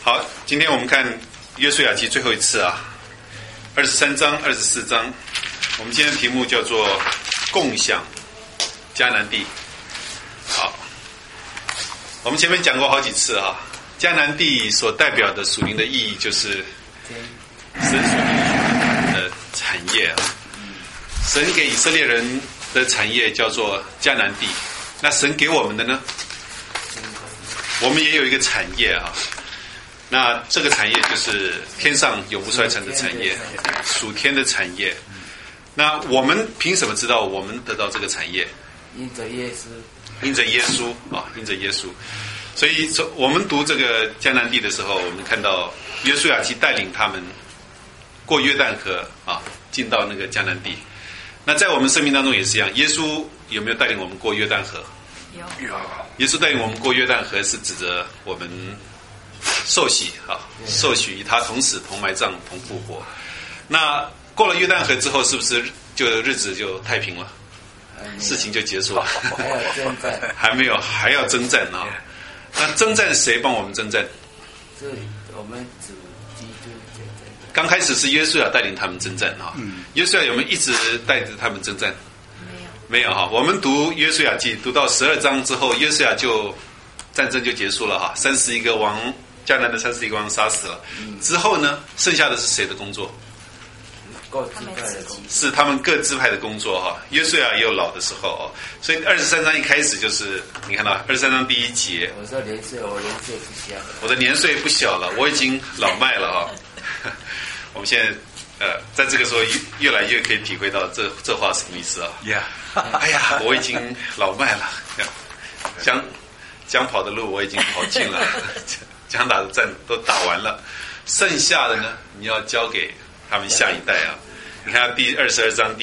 好，今天我们看约书亚记最后一次啊，23章、24章。我们今天的题目叫做共享迦南地。好，我们前面讲过好几次啊，迦南地所代表的属灵的意义就是神所应许的产业啊。神给以色列人的产业叫做迦南地，那神给我们的呢？我们也有一个产业啊。那这个产业就是天上永不衰残的产业，属天的产业。那我们凭什么知道我们得到这个产业？ 因着耶稣， 因着耶稣啊，因着耶稣。所以我们读这个迦南地的时候，我们看到约书亚记带领他们过约旦河啊，进到那个迦南地。那在我们生命当中也是一样，耶稣有没有带领我们过约旦河？有。耶稣带领我们过约旦河，是指着我们受洗啊，受洗与他同死、同埋葬、同复活。那过了约旦河之后，是不是就日子就太平了？事情就结束了？ 还要征战？ 还没有，还要征战啊！那征战谁帮我们征战？ 这我们主基督征战。 刚开始是约书亚带领他们征战啊。约书亚有没有一直带着他们征战？没有哈。我们读约书亚记读到12章之后，约书亚就战争就结束了哈，31个王，迦南的31个王杀死了。之后呢，剩下的是谁的工作？是他们各支派的工作哈。约书亚也有老的时候哦，所以23章一开始就是你看到23章第1节， 我说年岁不小了， 我的年岁不小了，我已经老迈了啊。我们现在在这个时候越来越可以体会到这话什么意思啊？哎呀，我已经老迈了，将跑的路我已经跑尽了，将打的战都打完了，剩下的呢，你要交给他们下一代啊。你看第23章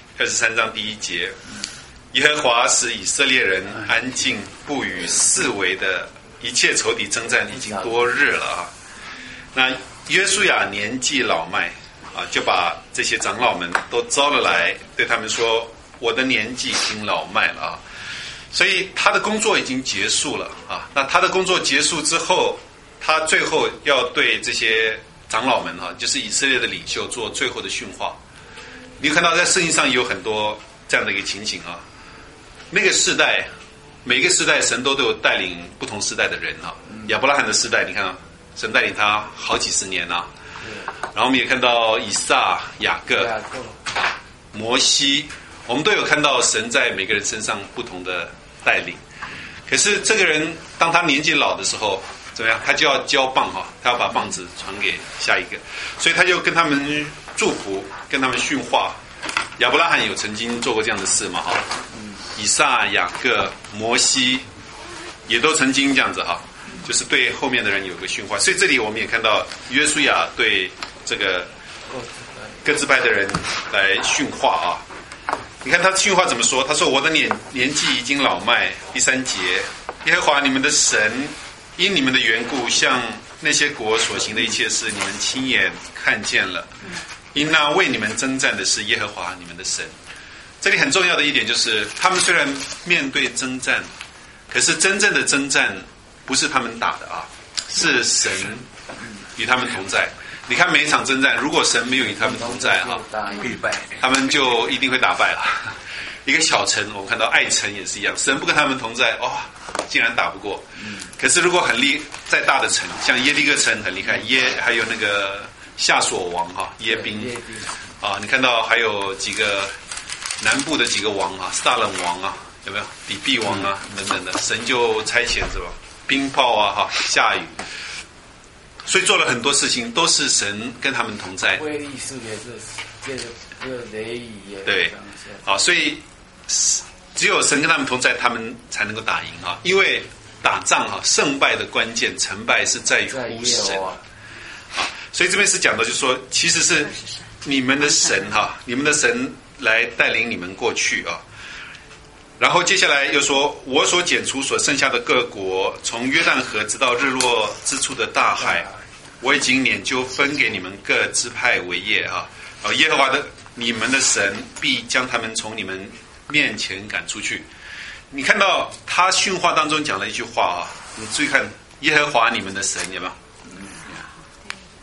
23章第1节，耶和华使以色列人安静，不与四围的一切仇敌征战，已经多日了啊。那约书亚年纪老迈啊，就把这些长老们都招了来，对他们说：“我的年纪已经老迈了啊。”所以他的工作已经结束了啊。那他的工作结束之后，他最后要对这些长老们啊，就是以色列的领袖做最后的训话。你看到在圣经上有很多这样的一个情形啊。那个世代，每个世代神都有带领不同世代的人啊。亚伯拉罕的世代，你看神带领他好几十年啊。然后我们也看到以撒、雅各、摩西，我们都有看到神在每个人身上不同的带领。可是这个人当他年纪老的时候怎么样？他就要交棒哈，他要把棒子传给下一个，所以他就跟他们祝福，跟他们训话。亚伯拉罕有曾经做过这样的事嘛哈？以撒、雅各、摩西也都曾经这样子哈，就是对后面的人有个训话。所以这里我们也看到约书亚对这个各支派的人来训话啊。你看他训话怎么说？他说：“我的年纪已经老迈。”第3节，耶和华你们的神因你们的缘故，向那些国所行的一切事，你们亲眼看见了。因那为你们征战的是耶和华你们的神。这里很重要的一点就是，他们虽然面对征战，可是真正的征战不是他们打的啊，是神与他们同在。你看每一场征战，如果神没有与他们同在啊，他们就一定会打败了。一个小城，我们看到爱城也是一样，神不跟他们同在，竟然打不过。可是如果再大的城，像耶利哥城很厉害，还有那个夏所王哈耶宾啊，你看到还有几个南部的几个王啊，撒冷王啊，有没有底比王啊等等的，神就差遣是吧？冰雹啊哈，下雨。所以做了很多事情，都是神跟他们同在。 威力士也是这个雷雨也对，啊，所以只有神跟他们同在，他们才能够打赢啊。因为打仗啊，胜败的关键，成败是在于乎神啊。所以这边是讲的，就是说，其实是你们的神哈，你们的神来带领你们过去啊。然后接下来又说，我所剪除所剩下的各国，从约旦河直到日落之处的大海，我已经研究分给你们各支派为业啊。耶和华的你们的神必将他们从你们面前赶出去。你看到他训话当中讲了一句话啊，你注意看，耶和华你们的神有没有？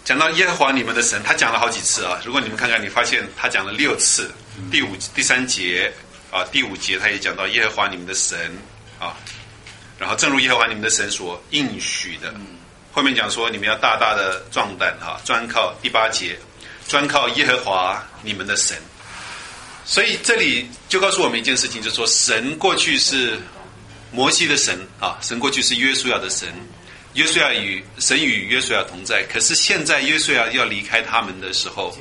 讲到耶和华你们的神，他讲了好几次啊。如果你们看看，你发现他讲了6次，第3节啊，第5节他也讲到耶和华你们的神啊。然后正如耶和华你们的神所应许的，后面讲说你们要大大的壮胆哈，专靠第8节，专靠耶和华你们的神。所以这里就告诉我们一件事情，就是说神过去是摩西的神啊，神过去是约书亚的神。神与约书亚同在，可是现在约书亚要离开他们的时候，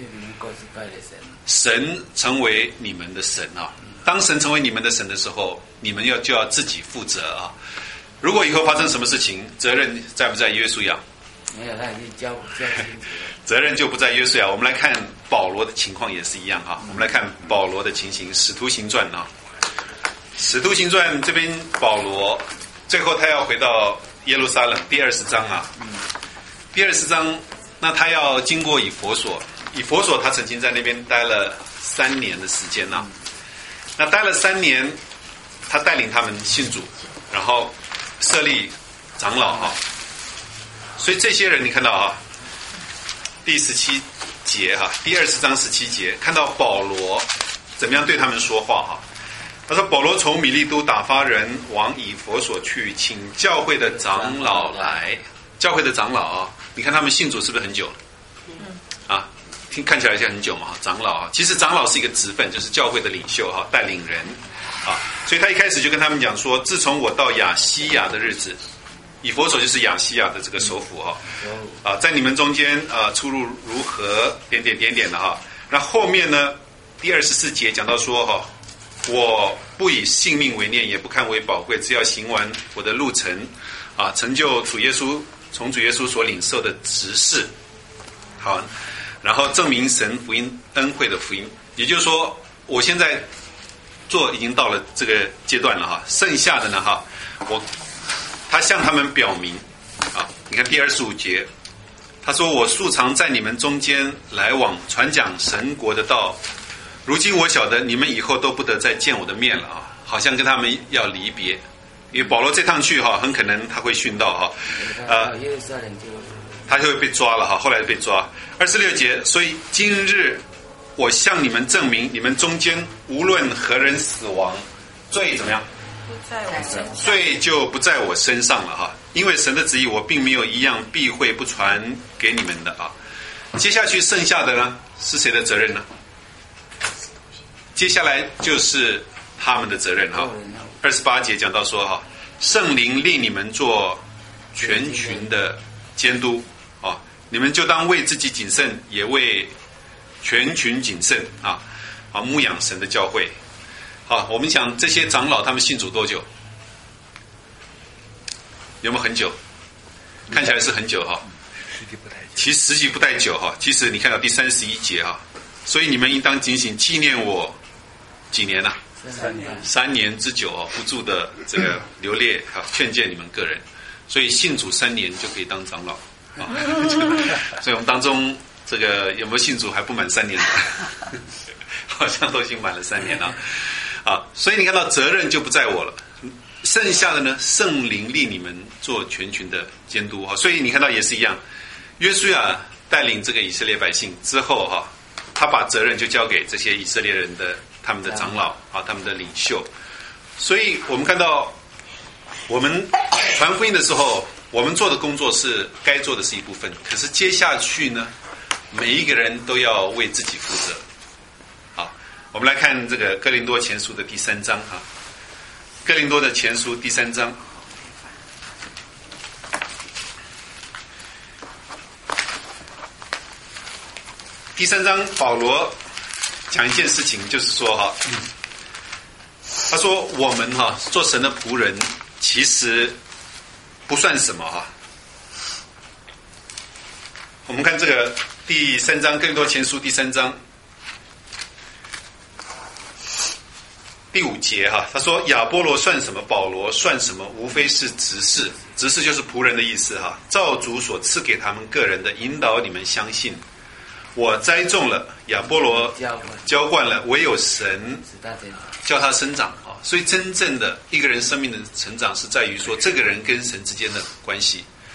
神成为你们的神啊。当神成为你们的神的时候，你们就要自己负责啊。如果以后发生什么事情，责任在不在约书亚？ 没有，他已经交清楚了。 责任就不在约书亚。我们来看保罗的情况也是一样哈。我们来看保罗的情形，《使徒行传》啊，《使徒行传》这边保罗最后他要回到耶路撒冷第20章啊，第20章，那他要经过以弗所他曾经在那边待了3年的时间啊。那待了3年，他带领他们信主，然后设立长老啊。所以这些人你看到啊，第17节哈，第20章17节，看到保罗怎么样对他们说话哈。他说保罗从米利都打发人往以弗所去，请教会的长老来。教会的长老啊，你看他们信主是不是很久了？啊，看起来像很久嘛。长老啊，其实长老是一个职分，就是教会的领袖哈，带领人啊。所以他一开始就跟他们讲说，自从我到亚细亚的日子，以弗所就是亚细亚的这个首府哈，啊，在你们中间出入如何点的哈。那后面呢，第24节讲到说哈，我不以性命为念，也不看为宝贵，只要行完我的路程啊，成就从主耶稣所领受的职事。好，然后证明神福音恩惠的福音。也就是说，我现在已经到了这个阶段了哈，剩下的呢哈，他向他们表明啊，你看第25节，他说我素常在你们中间来往，传讲神国的道。如今我晓得你们以后都不得再见我的面了啊，好像跟他们要离别，因为保罗这趟去哈，很可能他会殉道哈，他就会被抓了哈，后来被抓。26节，所以今日我向你们证明，你们中间无论何人死亡，罪怎么样？ 不在我身上， 罪就不在我身上了哈，因为神的旨意我并没有一样避讳不传给你们的啊。接下去剩下的呢，是谁的责任呢？接下来就是他们的责任哈。28节讲到说哈，圣灵令你们做全群的监督啊，你们就当为自己谨慎，也为全群谨慎啊，牧养神的教会。好，我们想这些长老他们信主多久？有没有很久？看起来是很久哈。其实实际不太久哈。其实你看到第31节哈，所以你们应当警醒，纪念我几年啊？3年之久哦，不住的这个流烈啊，劝诫你们个人。所以信主3年就可以当长老啊。所以我们当中这个有没有信主还不满3年的？好像都已经满了3年了。啊，所以你看到责任就不在我了，剩下的呢，圣灵令你们做全群的监督哈。所以你看到也是一样，约书亚带领这个以色列百姓之后哈，他把责任就交给这些以色列人的他们的长老啊，他们的领袖。所以我们看到，我们传福音的时候，我们做的工作是该做的是一部分，可是接下去呢，每一个人都要为自己负责。我们来看这个哥林多前书的第3章哈，哥林多的前书第3章，第3章保罗讲一件事情，就是说哈，他说我们哈做神的仆人其实不算什么哈。我们看这个第3章哥林多前书第3章。第5节哈，他说亚波罗算什么，保罗算什么，无非是执事，执事就是仆人的意思哈。照主所赐给他们个人的引导，你们相信。我栽种了，亚波罗浇灌了，唯有神叫他生长啊。所以真正的一个人生命的成长是在于说这个人跟神之间的关系。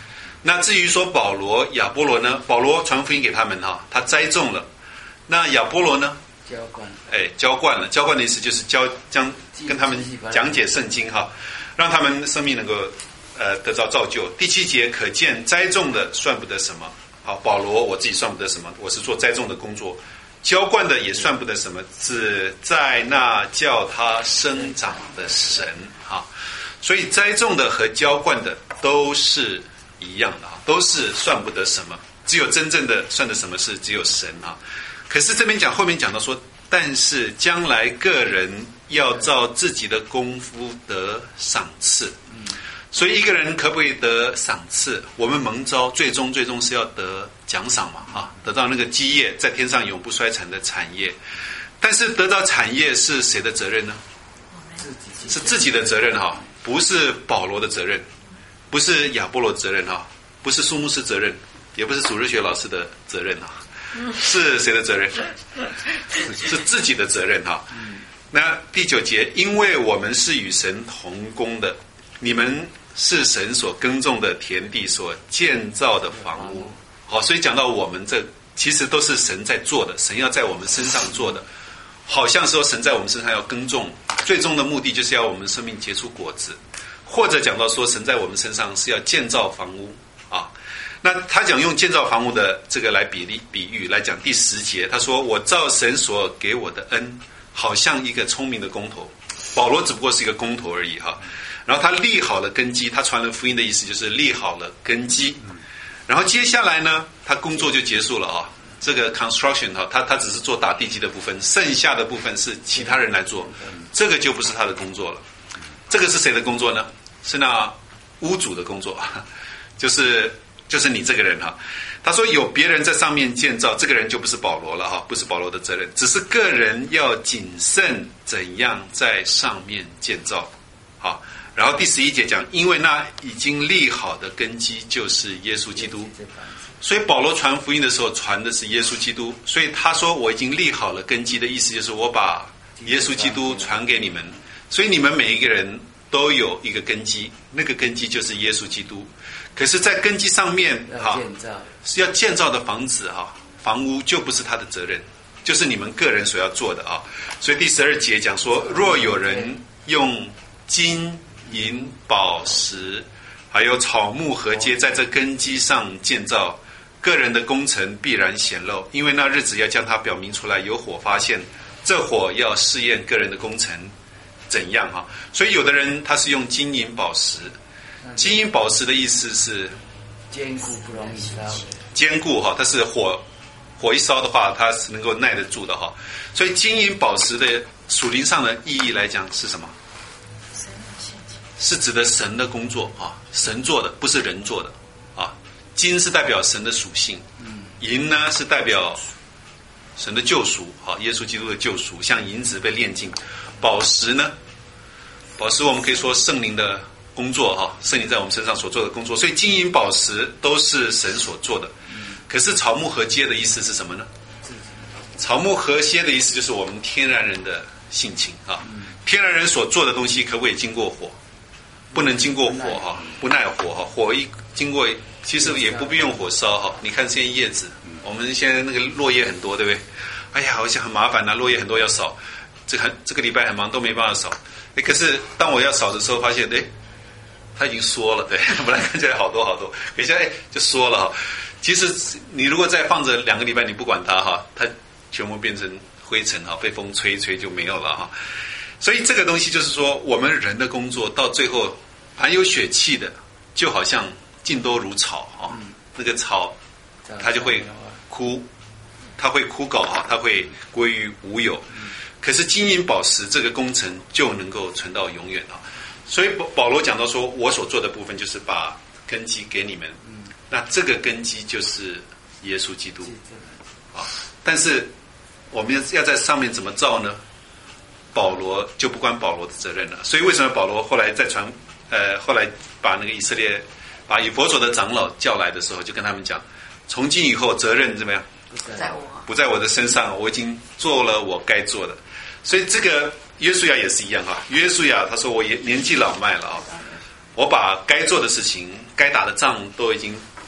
那至于说保罗、亚波罗呢？保罗传福音给他们哈，他栽种了。那亚波罗呢？ 浇灌。 浇灌了。浇灌的意思就是将跟他们讲解圣经哈，让他们生命能够得到造就。第7节可见栽种的算不得什么。好，保罗我自己算不得什么，我是做栽种的工作。浇灌的也算不得什么，只在那叫他生长的神哈。所以栽种的和浇灌的都是一样的，都是算不得什么，只有真正的算得什么是只有神啊。可是这边后面讲到说，但是将来个人要照自己的功夫得赏赐。所以一个人可不可以得赏赐？我们蒙召最终是要得奖赏嘛，得到那个基业，在天上永不衰残的产业。但是得到产业是谁的责任呢？是自己的责任哈，不是保罗的责任，不是亚波罗的责任哈，不是苏牧师责任，也不是主日学老师的责任哈，是谁的责任？是自己的责任哈。那第9节，因为我们是与神同工的，你们是神所耕种的田地，所建造的房屋。好，所以讲到我们这其实都是神在做的，神要在我们身上做的。好像说神在我们身上要耕种，最终的目的就是要我们生命结出果子，或者讲到说神在我们身上是要建造房屋啊。那他讲用建造房屋的这个来比喻来讲第10节，他说我照神所给我的恩，好像一个聪明的工头。保罗只不过是一个工头而已哈。然后他立好了根基，他传了福音的意思就是立好了根基。然后接下来呢，他工作就结束了啊。这个 construction 哈，他只是做打地基的部分，剩下的部分是其他人来做，这个就不是他的工作了。这个是谁的工作呢？是那屋主的工作，就是你这个人哈。他说有别人在上面建造，这个人就不是保罗了哈，不是保罗的责任，只是个人要谨慎怎样在上面建造。好。然后第11节讲，因为那已经立好的根基就是耶稣基督，所以保罗传福音的时候传的是耶稣基督，所以他说我已经立好了根基的意思就是我把耶稣基督传给你们，所以你们每一个人都有一个根基，那个根基就是耶稣基督。可是在根基上面是要建造的房子房屋就不是他的责任，就是你们个人所要做的啊。所以第12节讲说，若有人用金银宝石还有草木禾秸在这根基上建造，个人的工程必然显露，因为那日子要将它表明出来，有火发现，这火要试验个人的工程怎样哈。所以有的人他是用金银宝石，金银宝石的意思是坚固不容易烧， 坚固哈，它是火一烧的话它是能够耐得住的哈。所以金银宝石的属灵上的意义来讲是什么？是指的神的工作啊，神做的，不是人做的啊。金是代表神的属性，银呢是代表神的救赎啊，耶稣基督的救赎，像银子被炼净。宝石呢，宝石我们可以说圣灵的工作哈，圣灵在我们身上所做的工作，所以金银宝石都是神所做的。可是草木禾秸的意思是什么呢？草木禾秸的意思就是我们天然人的性情啊，天然人所做的东西可不可以经过火？不能经过火哈，不耐火哈，火一经过，其实也不必用火烧哈。你看现在叶子，我们现在那个落叶很多，对不对？哎呀，好像很麻烦呐，落叶很多要扫，这个礼拜很忙都没办法扫。可是当我要扫的时候，发现它已经缩了，对，本来看起来好多，可是就缩了哈。其实你如果再放着2个礼拜，你不管它哈，它全部变成灰尘哈，被风吹一吹就没有了哈。所以这个东西就是说，我们人的工作到最后含有血气的，就好像尽都如草啊，那个草它就会枯，它会枯槁哈，它会归于无有。可是金银宝石这个工程就能够存到永远啊。所以保罗讲到说，我所做的部分就是把根基给你们，那这个根基就是耶稣基督啊。但是我们要在上面怎么造呢？保罗就不关保罗的责任了。所以为什么保罗后来再后来把那个以色列把以弗所的长老叫来的时候，就跟他们讲，从今以后责任怎么样？不在我的身上，我已经做了我该做的。所以这个约书亚也是一样哈。约书亚他说我也年纪老迈了啊，我把该做的事情、该打的仗都已经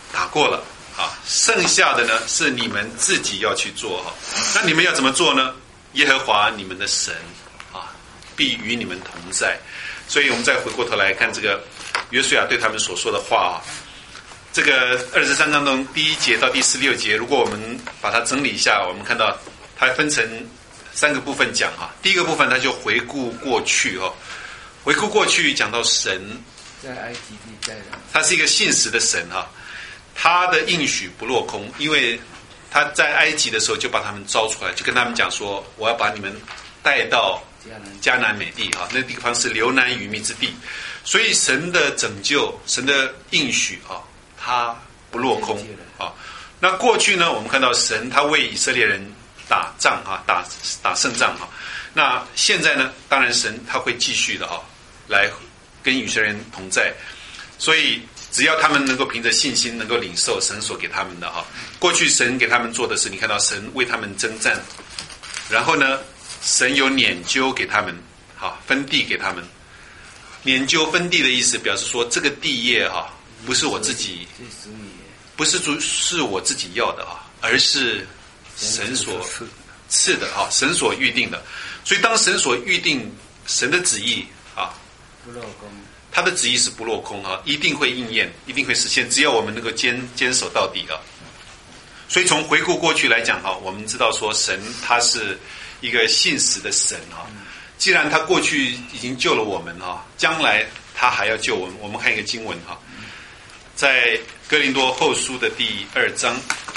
打过了啊，剩下的呢是你们自己要去做哈。那你们要怎么做呢？耶和华你们的神啊，必与你们同在。所以我们再回过头来看这个约书亚对他们所说的话啊，这个23章中第1节到第16节，如果我们把它整理一下，我们看到它分成3个部分讲哈。第一个部分它就回顾过去哈，回顾过去讲到神在埃及地在的， 他是一个信实的神哈，他的应许不落空，因为他在埃及的时候就把他们招出来，就跟他们讲说，我要把你们带到迦南美地哈，那地方是流奶与蜜之地，所以神的拯救，神的应许啊，他不落空啊。那过去呢，我们看到神他为以色列人打仗啊，打胜仗啊。那现在呢，当然神他会继续的啊，来跟以色列人同在，所以只要他们能够凭着信心能够领受神所给他们的哈，过去神给他们做的是，你看到神为他们征战，然后呢，神有拈阄给他们，哈，分地给他们。拈阄分地的意思，表示说这个地业哈，不是我自己，不是是我自己要的啊，而是神所赐的哈，神所预定的。所以当神所预定神的旨意啊， 不落空， 他的旨意是不落空啊，一定会应验，一定会实现，只要我们能够坚守到底啊。所以从回顾过去来讲哈，我们知道说神他是一个信实的神哈。既然他过去已经救了我们哈，将来他还要救我们。我们看一个经文哈，在哥林多后书的第2章。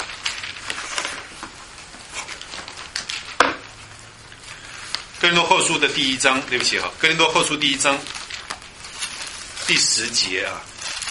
哥林多后书的第1章，对不起哈，哥林多后书第1章第10节啊，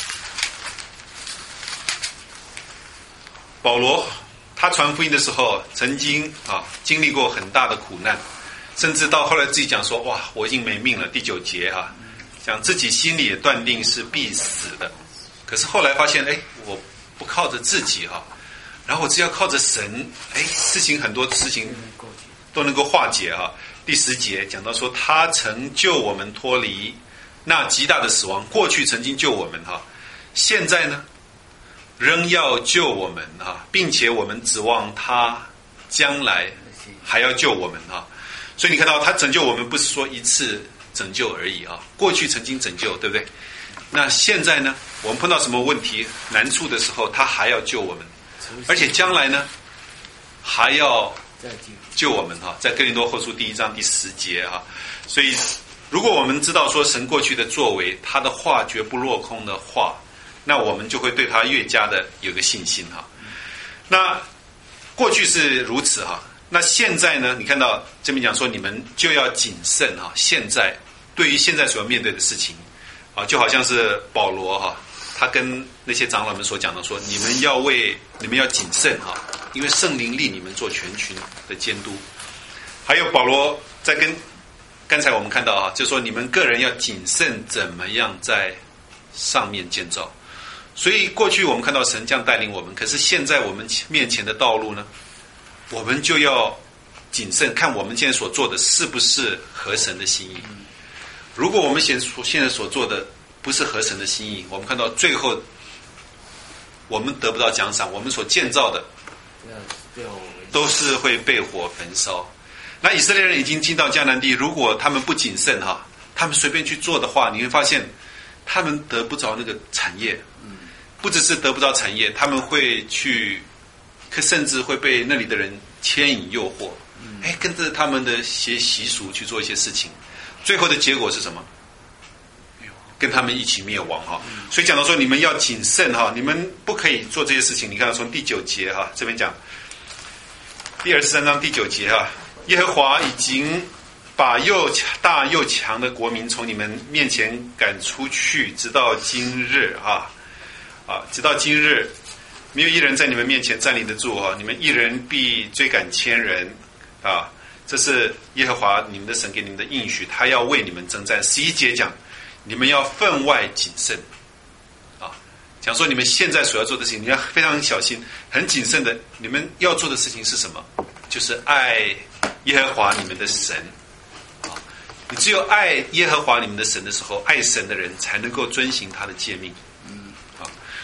保罗他传福音的时候，曾经啊经历过很大的苦难，甚至到后来自己讲说，哇，我已经没命了。第9节啊，讲自己心里也断定是必死的，可是后来发现，我不靠着自己哈，然后我只要靠着神，很多事情都能够化解哈。第10节讲到说，他曾救我们脱离那极大的死亡，过去曾经救我们哈，现在呢仍要救我们哈，并且我们指望他将来还要救我们哈。所以你看到他拯救我们不是说一次拯救而已啊，过去曾经拯救，对不对？那现在呢，我们碰到什么问题难处的时候，他还要救我们，而且将来呢还要救我们哈，在哥林多后书第1章第10节哈。所以如果我们知道说神过去的作为，他的话绝不落空的话，那我们就会对他越加的有个信心哈。那过去是如此哈，那现在呢，你看到这边讲说你们就要谨慎哈。现在对于现在所要面对的事情啊，就好像是保罗哈，他跟那些长老们所讲的说，你们要谨慎哈，因为圣灵立你们做全群的监督。还有保罗在跟刚才我们看到啊，就说你们个人要谨慎怎么样在上面建造。所以过去我们看到神这样带领我们，可是现在我们面前的道路呢，我们就要谨慎看我们现在所做的是不是合神的心意。如果我们现在所做的不是合神的心意，我们看到最后我们得不到奖赏，我们所建造的都是会被火焚烧。那以色列人已经进到迦南地，如果他们不谨慎哈，他们随便去做的话，你会发现他们得不着那个产业。不只是得不到产业，他们会去，甚至会被那里的人牵引诱惑，跟着他们的习俗去做一些事情，最后的结果是什么？跟他们一起灭亡哈。所以讲到说你们要谨慎哈，你们不可以做这些事情。你看到从第9节哈，这边讲第23章第9节哈，耶和华已经把又大又强的国民从你们面前赶出去，直到今日直到今日，没有一人在你们面前站立得住你们一人必追赶1000人啊！这是耶和华你们的神给你们的应许，他要为你们征战。11节讲，你们要分外谨慎啊，讲说你们现在所要做的事情，你要非常小心，很谨慎的。你们要做的事情是什么？就是爱耶和华你们的神啊！你只有爱耶和华你们的神的时候，爱神的人才能够遵行他的诫命。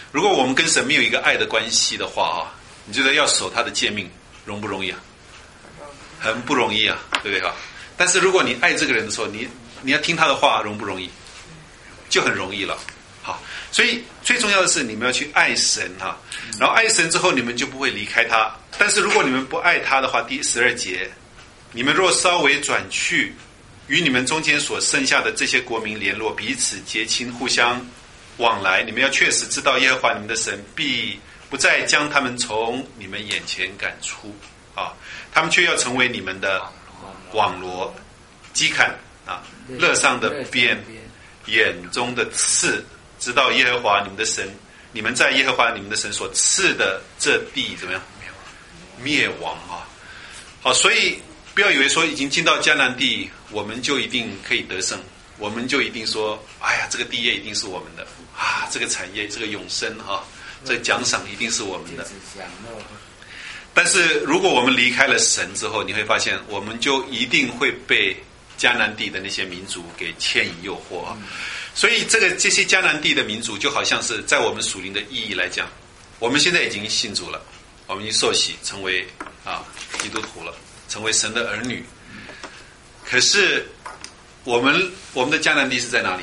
如果我们跟神没有一个爱的关系的话啊，你觉得要守他的诫命容不容易啊？很不容易啊，对不对啊？但是如果你爱这个人的时候，你要听他的话，容不容易？就很容易了。好，所以最重要的是你们要去爱神哈，然后爱神之后，你们就不会离开他。但是如果你们不爱他的话，第12节，你们若稍微转去，与你们中间所剩下的这些国民联络，彼此结亲，互相往来，你们要确实知道耶和华你们的神必不再将他们从你们眼前赶出啊，他们却要成为你们的网罗、基坎啊，肋上的鞭，眼中的刺，直到耶和华你们的神，你们在耶和华你们的神所赐的这地怎么样？灭亡啊！好，所以不要以为说已经进到迦南地，我们就一定可以得胜，我们就一定说，哎呀，这个地业一定是我们的啊，这个产业，这个永生哈，这个奖赏一定是我们的。但是如果我们离开了神之后，你会发现，我们就一定会被迦南地的那些民族给牵引诱惑啊。所以这些迦南地的民族，就好像是在我们属灵的意义来讲，我们现在已经信主了，我们已经受洗成为基督徒了，成为神的儿女。可是我们的迦南地是在哪里？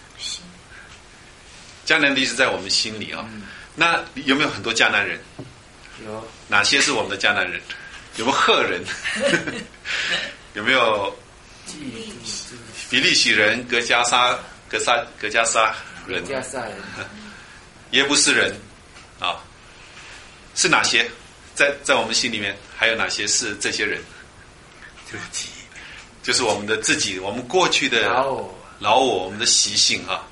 迦南地是在我们心里啊。那有没有很多迦南人？ 有。 哪些是我们的迦南人？有没有赫人？有没有比利洗人、格加沙人、耶布斯人啊？是哪些？在我们心里面还有哪些是这些人？就是我们的自己，我们过去的老我们的习性啊。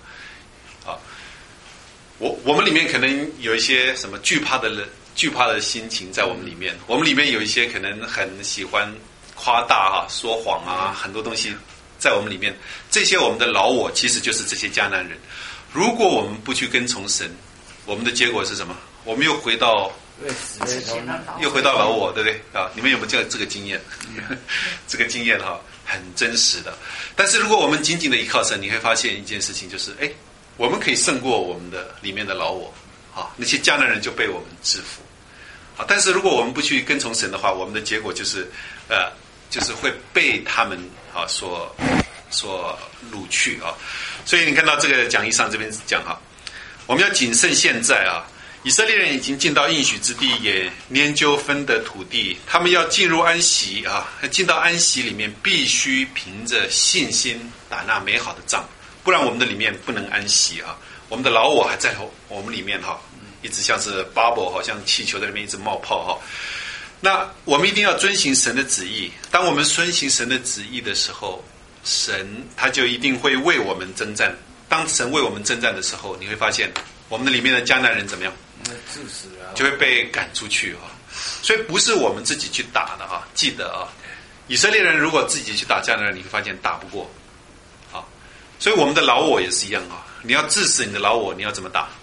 我们里面可能有一些什么惧怕的心情在我们里面，我们里面有一些可能很喜欢夸大说谎啊，很多东西在我们里面。这些我们的老我其实就是这些迦南人。如果我们不去跟从神，我们的结果是什么？我们又回到老我，对不对啊？你们有没有这个经验？这个经验很真实的。但是如果我们紧紧的依靠神，你会发现一件事情，就是我们可以胜过我们的里面的老我啊，那些迦南人就被我们制服啊。但是如果我们不去跟从神的话，我们的结果就是会被他们所掳去啊。所以你看到这个讲义上这边讲我们要谨慎现在啊。以色列人已经进到应许之地，也拈阄分得土地，他们要进入安息啊！进到安息里面，必须凭着信心打那美好的仗，不然我们的里面不能安息啊！我们的老我还在我们里面一直像是 bubble， 好像气球在里面一直冒泡那我们一定要遵行神的旨意。当我们遵行神的旨意的时候，神他就一定会为我们征战。当神为我们征战的时候，你会发现我们的里面的迦南人怎么样？就会被赶出去所以不是我们自己去打的记得以色列人如果自己去打迦南人，你会发现打不过所以我们的老我也是一样你要治死你的老我，你要怎么打？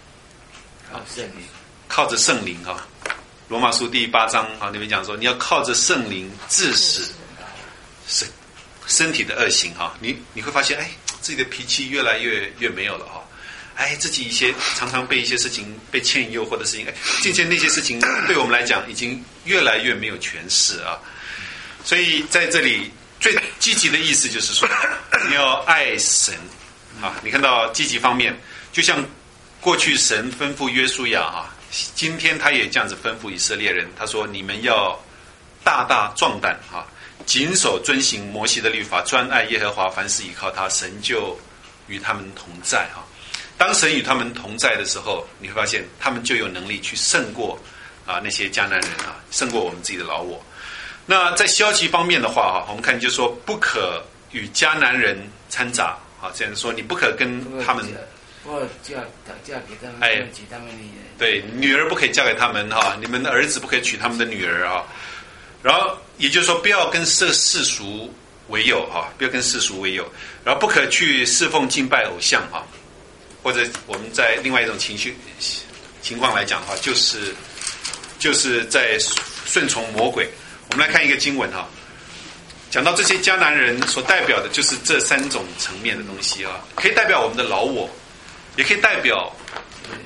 靠着圣灵罗马书第8章里面讲说，你要靠着圣灵治死身体的恶行你会发现自己的脾气越来越没有了自己常常被一些事情被牵引诱惑的事情渐渐那些事情对我们来讲已经越来越没有权势所以在这里最积极的意思就是说，你要爱神你看到积极方面，就像过去神吩咐约书亚今天他也这样子吩咐以色列人，他说你们要大大壮胆谨守遵行摩西的律法，专爱耶和华，凡事倚靠他，神就与他们同在当神与他们同在的时候，你会发现他们就有能力去胜过那些迦南人胜过我们自己的老我。那在消极方面的话我们看就是说，不可与迦南人掺杂这样说，你不可跟他们嫁给他们，娶他们女人。 对，女儿不可以嫁给他们你们的儿子不可以娶他们的女儿然后也就是说，不要跟世俗为友不要跟世俗为友，然后不可去侍奉敬拜偶像或者我们在另外一种情况来讲就是在顺从魔鬼。我们来看一个经文讲到这些迦南人所代表的就是这3种层面的东西可以代表我们的老我，也可以代表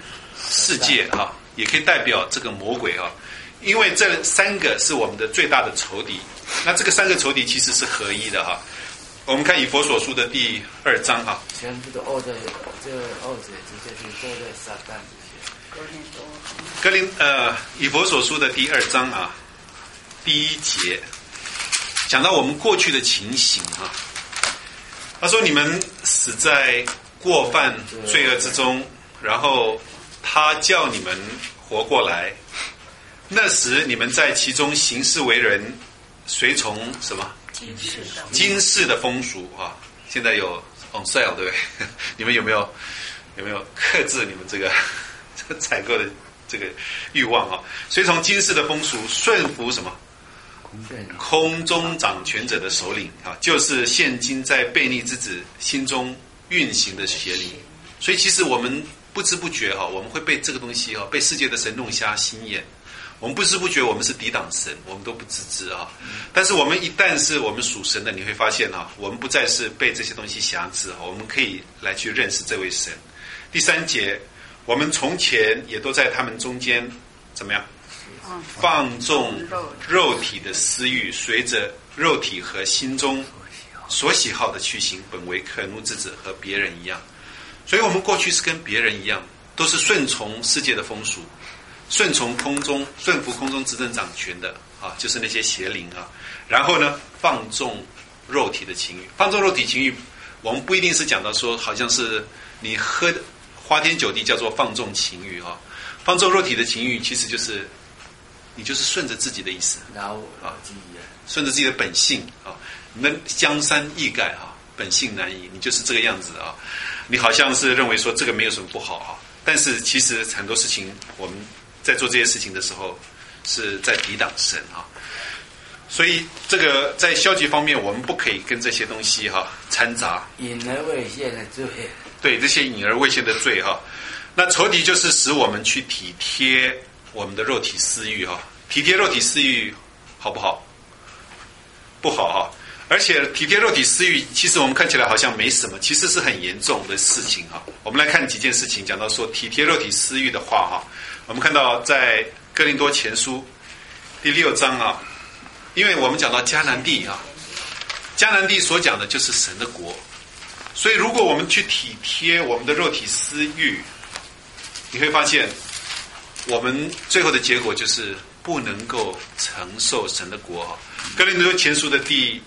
世界哈，也可以代表这个魔鬼哈。因为这三个是我们的最大的仇敌，那这个三个仇敌其实是合一的哈。我们看以弗所书的第2章哈， 全部都沤在这沤着，直接就沤在撒旦这些。 以弗所书的第2章啊，第1节讲到我们过去的情形啊。他说：“你们死在过犯罪恶之中，然后他叫你们活过来。那时你们在其中行事为人，随从什么？今世的风俗啊。现在有 on sale 对不对？你们有没有克制你们这个采购的这个欲望啊？随从今世的风俗，顺服什么？空中掌权者的首领啊，就是现今在悖逆之子心中运行的邪灵。所以其实我们不知不觉哈，我们会被这个东西哈，被世界的神弄瞎心眼。我们不知不觉我们是抵挡神，我们都不自知啊。但是我们一旦是我们属神的，你会发现啊，我们不再是被这些东西辖制，我们可以来去认识这位神。第3节，我们从前也都在他们中间怎么样？放纵肉体的私欲，随着肉体和心中所喜好的去行，本为可怒之子，和别人一样。所以我们过去是跟别人一样，都是顺从世界的风俗，顺服空中执政掌权的啊，就是那些邪灵啊。然后呢，放纵肉体的情欲。放纵肉体情欲，我们不一定是讲到说，好像是你喝花天酒地叫做放纵情欲啊。放纵肉体的情欲，其实就是你就是顺着自己的意思啊，顺着自己的本性啊。你们江山易改啊，本性难移，你就是这个样子啊。你好像是认为说这个没有什么不好啊，但是其实很多事情我们在做这些事情的时候是在抵挡神啊。所以这个在消极方面，我们不可以跟这些东西掺杂。 隐而未现的罪。 对，这些隐而未现的罪哈。那仇敌就是使我们去体贴我们的肉体私欲哈。体贴肉体私欲好不好？不好哈。而且体贴肉体私欲，其实我们看起来好像没什么，其实是很严重的事情哈。我们来看几件事情，讲到说体贴肉体私欲的话哈，我们看到在哥林多前书第6章啊，因为我们讲到迦南地啊，迦南地所讲的就是神的国，所以如果我们去体贴我们的肉体私欲，你会发现我们最后的结果就是不能够承受神的国哈。哥林多前书的第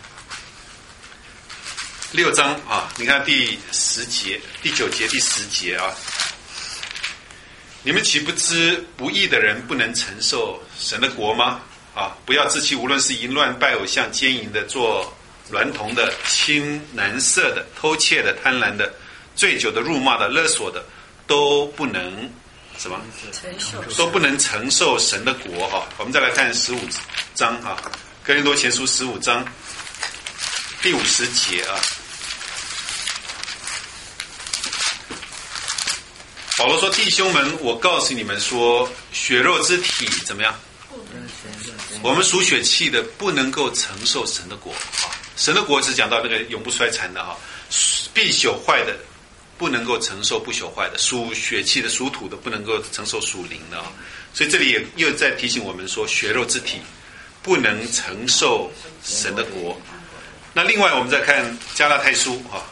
6章啊，你看第10节、第9节、第10节啊，你们岂不知不义的人不能承受神的国吗？啊，不要自欺，无论是淫乱、拜偶像、奸淫的、做娈童的、亲男色的、偷窃的、贪婪的、醉酒的、辱骂的、勒索的，都不能什么？都不能承受神的国哈。我们再来看15章啊，哥林多前书15章第50节啊。保罗说：“弟兄们，我告诉你们说，血肉之体怎么样？我们属血气的，不能够承受神的国啊。神的国是讲到那个永不衰残的啊，必朽坏的不能够承受不朽坏的，属血气的、属土的不能够承受属灵的啊。所以这里也又在提醒我们说，血肉之体不能承受神的国。那另外我们再看加拉太书啊。”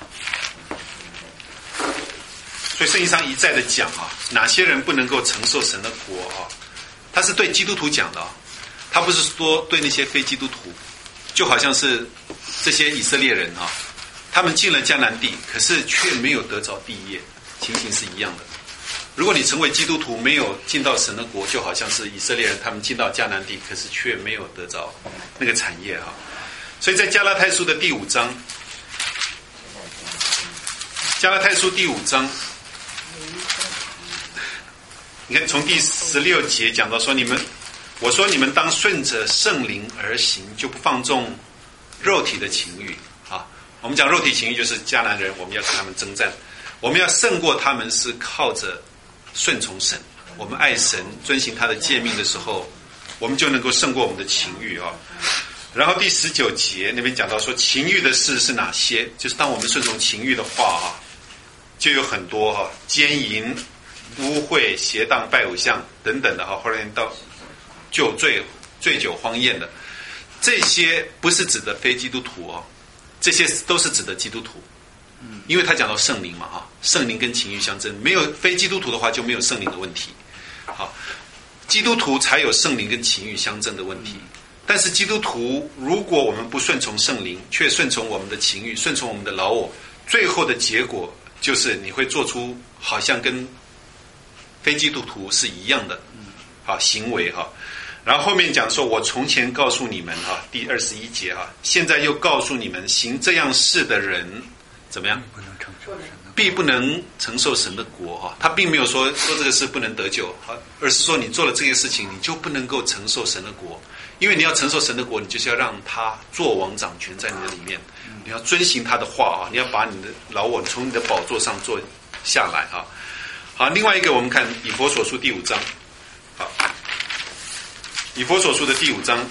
所以圣经上一再的讲啊，哪些人不能够承受神的国啊？他是对基督徒讲的啊，他不是说对那些非基督徒，就好像是这些以色列人啊，他们进了迦南地，可是却没有得着地业，情形是一样的。如果你成为基督徒，没有进到神的国，就好像是以色列人他们进到迦南地，可是却没有得着那个产业啊。所以在加拉太书的第5章，加拉太书第5章。你看，从第16节讲到说，我说你们当顺着圣灵而行，就不放纵肉体的情欲啊。我们讲肉体情欲就是迦南人，我们要跟他们征战，我们要胜过他们，是靠着顺从神。我们爱神，遵行他的诫命的时候，我们就能够胜过我们的情欲啊。然后第19节那边讲到说，情欲的事是哪些？就是当我们顺从情欲的话啊，就有很多奸淫、 污秽、邪荡、拜偶像等等的哈，后来到酒醉、醉酒荒宴的，这些不是指的非基督徒哦，这些都是指的基督徒。因为他讲到圣灵嘛哈，圣灵跟情欲相争，没有非基督徒的话就没有圣灵的问题。好，基督徒才有圣灵跟情欲相争的问题。但是基督徒如果我们不顺从圣灵，却顺从我们的情欲，顺从我们的老我，最后的结果就是你会做出好像跟非基督徒是一样的行为哈。然后后面讲说，我从前告诉你们哈，第21节哈，现在又告诉你们，行这样事的人怎么样？必不能承受神的国哈。他并没有说这个事不能得救，而是说你做了这件事情，你就不能够承受神的国。因为你要承受神的国，你就是要让他做王掌权在你的里面，你要遵行他的话啊，你要把你的老我从你的宝座上坐下来啊。好，另外一个我们看以弗所书第5章，好，以弗所书的第5章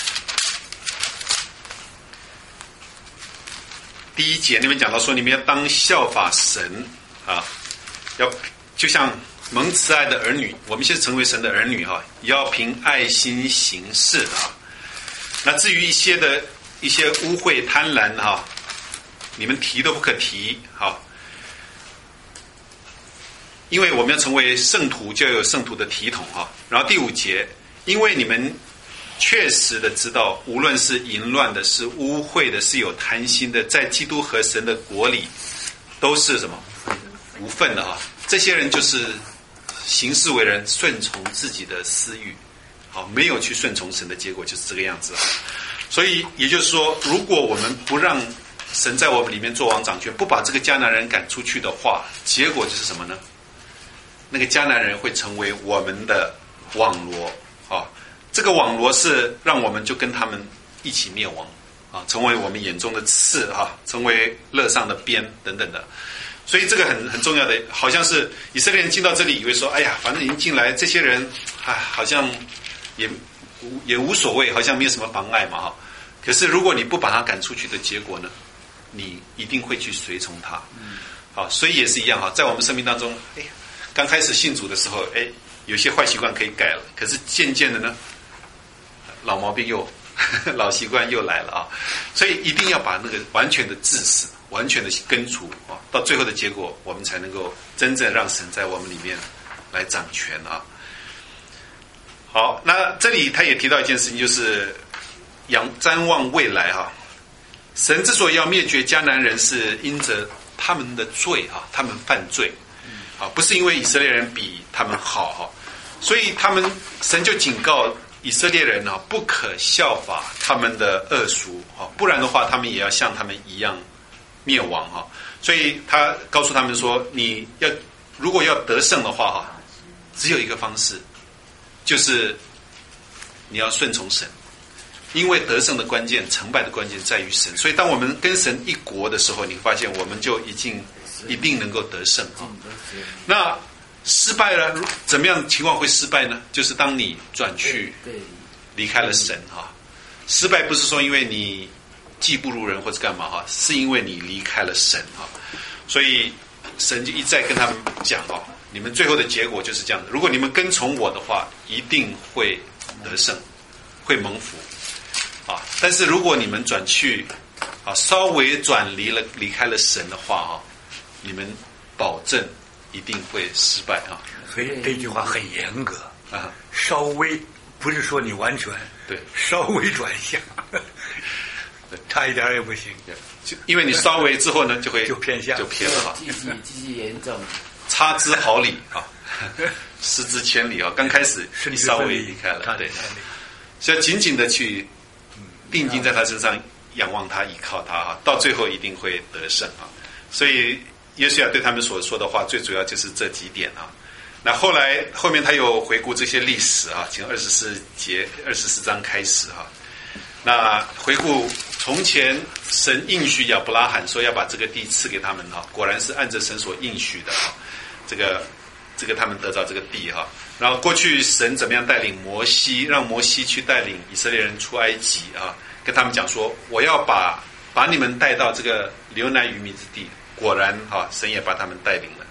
第1节那边讲到说，你们要当效法神啊，要就像蒙慈爱的儿女，我们现在成为神的儿女哈，要凭爱心行事啊。那至于一些污秽贪婪哈，你们提都不可提哈，因为我们要成为圣徒，就要有圣徒的体统哈。然后第5节，因为你们确实的知道，无论是淫乱的，是污秽的，是有贪心的，在基督和神的国里都是什么无份的哈。这些人就是行事为人顺从自己的私欲，好，没有去顺从神的结果就是这个样子。所以也就是说，如果我们不让神在我们里面做王掌权，不把这个迦南人赶出去的话，结果就是什么呢？那个迦南人会成为我们的网罗啊，这个网罗是让我们就跟他们一起灭亡啊，成为我们眼中的刺啊，成为肋上的鞭等等的。所以这个很重要的，好像是以色列人进到这里，以为说，哎呀，反正已经进来，这些人，好像也无所谓，好像没有什么妨碍嘛哈。可是如果你不把他赶出去的结果呢，你一定会去随从他。好，所以也是一样哈，在我们生命当中，刚开始信主的时候，有些坏习惯可以改了，可是渐渐的呢，老毛病老习惯又来了啊。所以一定要把那个完全的治死，完全的根除啊，到最后的结果，我们才能够真正让神在我们里面来掌权啊。好，那这里他也提到一件事情，就是瞻望未来哈。神之所以要灭绝迦南人，是因着他们的罪啊，他们犯罪啊，不是因为以色列人比他们好哈。所以神就警告以色列人啊，不可效法他们的恶俗啊，不然的话，他们也要像他们一样灭亡哈。所以他告诉他们说，如果要得胜的话哈，只有一个方式，就是你要顺从神，因为得胜的关键、成败的关键在于神。所以当我们跟神一国的时候，你发现我们就一定能够得胜啊。那失败了，怎么样情况会失败呢？就是当你转去离开了神哈。失败不是说因为你技不如人或者干嘛哈，是因为你离开了神哈。所以神就一再跟他们讲哈，你们最后的结果就是这样的。如果你们跟从我的话，一定会得胜，会蒙福啊。但是如果你们转去啊，稍微离开了神的话哈，你们保证一定会失败啊。 所以这句话很严格啊，稍微不是说你完全对， 稍微转向，差一点也不行。 因为你稍微之后呢，就偏向就偏了， 积极严重， 差之毫厘啊，失之千里啊。刚开始你稍微离开了，对，所以紧紧的去定睛在他身上，仰望他，依靠他啊，到最后一定会得胜啊。所以耶稣对他们所说的话，最主要就是这几点啊。那后面他又回顾这些历史啊，从24章开始啊。那回顾从前神应许亚伯拉罕说要把这个地赐给他们哈，果然是按着神所应许的哈，这个他们得到这个地哈。然后过去神怎么样带领摩西，让摩西去带领以色列人出埃及啊，跟他们讲说我要把你们带到这个流奶与蜜之地，果然哈，神也把他们带领了。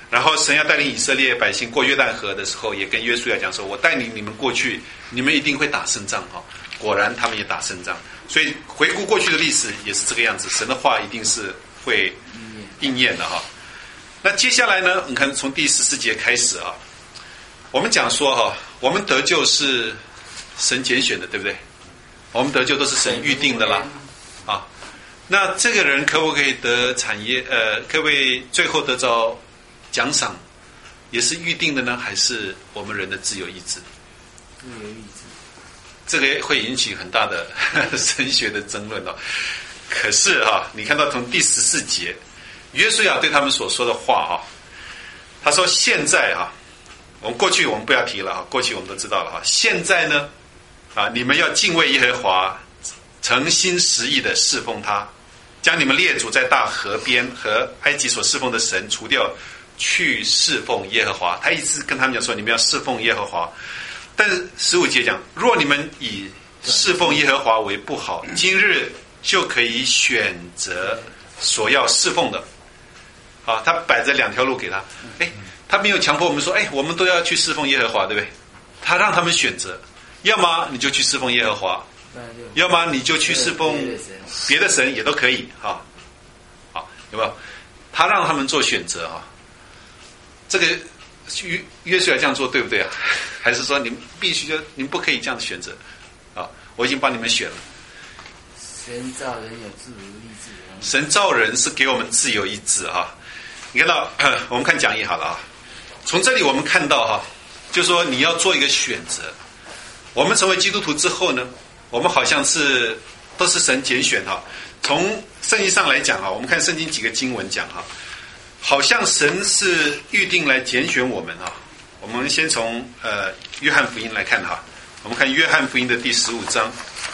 然后神要带领以色列百姓过约旦河的时候，也跟约书亚讲说，我带领你们过去，你们一定会打胜仗哈。果然他们也打胜仗。所以回顾过去的历史也是这个样子，神的话一定是会应验的哈。那接下来呢，你看从第14节开始啊，我们讲说哈，我们得救是神拣选的，对不对？我们得救都是神预定的啦啊。那这个人可不可以得产业？可不可以最后得着奖赏，也是预定的呢？还是我们人的自由意志？ 自由意志， 这个会引起很大的神学的争论哦。可是你看到从第14节，约书亚对他们所说的话他说：“现在我们过去我们不要提了过去我们都知道了现在呢你们要敬畏耶和华，诚心实意的侍奉他。”将你们列祖在大河边和埃及所侍奉的神除掉，去侍奉耶和华。他一直跟他们讲说，你们要侍奉耶和华。但是15节讲，若你们以侍奉耶和华为不好，今日就可以选择所要侍奉的。他摆着2条路给他。他没有强迫我们说，我们都要去侍奉耶和华，对不对？他让他们选择，要么你就去侍奉耶和华，要么你就去侍奉别的神也都可以好，有没有？他让他们做选择这个约书亚这样做对不对啊？还是说你们必须你们不可以这样选择我已经帮你们选了。 神造人有自由意志， 神造人是给我们自由意志你看到我们看讲义好了从这里我们看到就是说你要做一个选择。我们成为基督徒之后呢，我们好像都是神拣选从圣经上来讲我们看圣经几个经文讲好像神是预定来拣选我们我们先从约翰福音来看我们看约翰福音的第15章，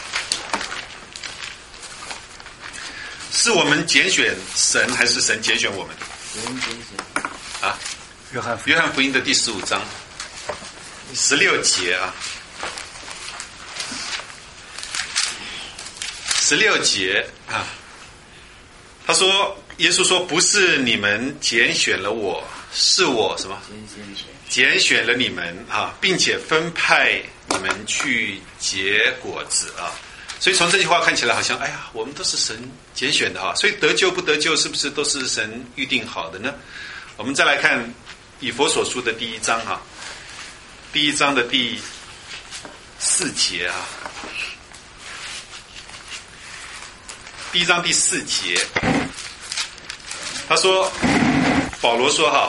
是我们拣选神还是神拣选我们？ 神拣选约翰福音的第15章16节16节他说，耶稣说，不是你们拣选了我，是我什么？拣选了你们并且分派你们去结果子所以从这句话看起来好像，我们都是神拣选的所以得救不得救是不是都是神预定好的呢？我们再来看以弗所书的第1章第1章的第4节第1章第4节，他说，保罗说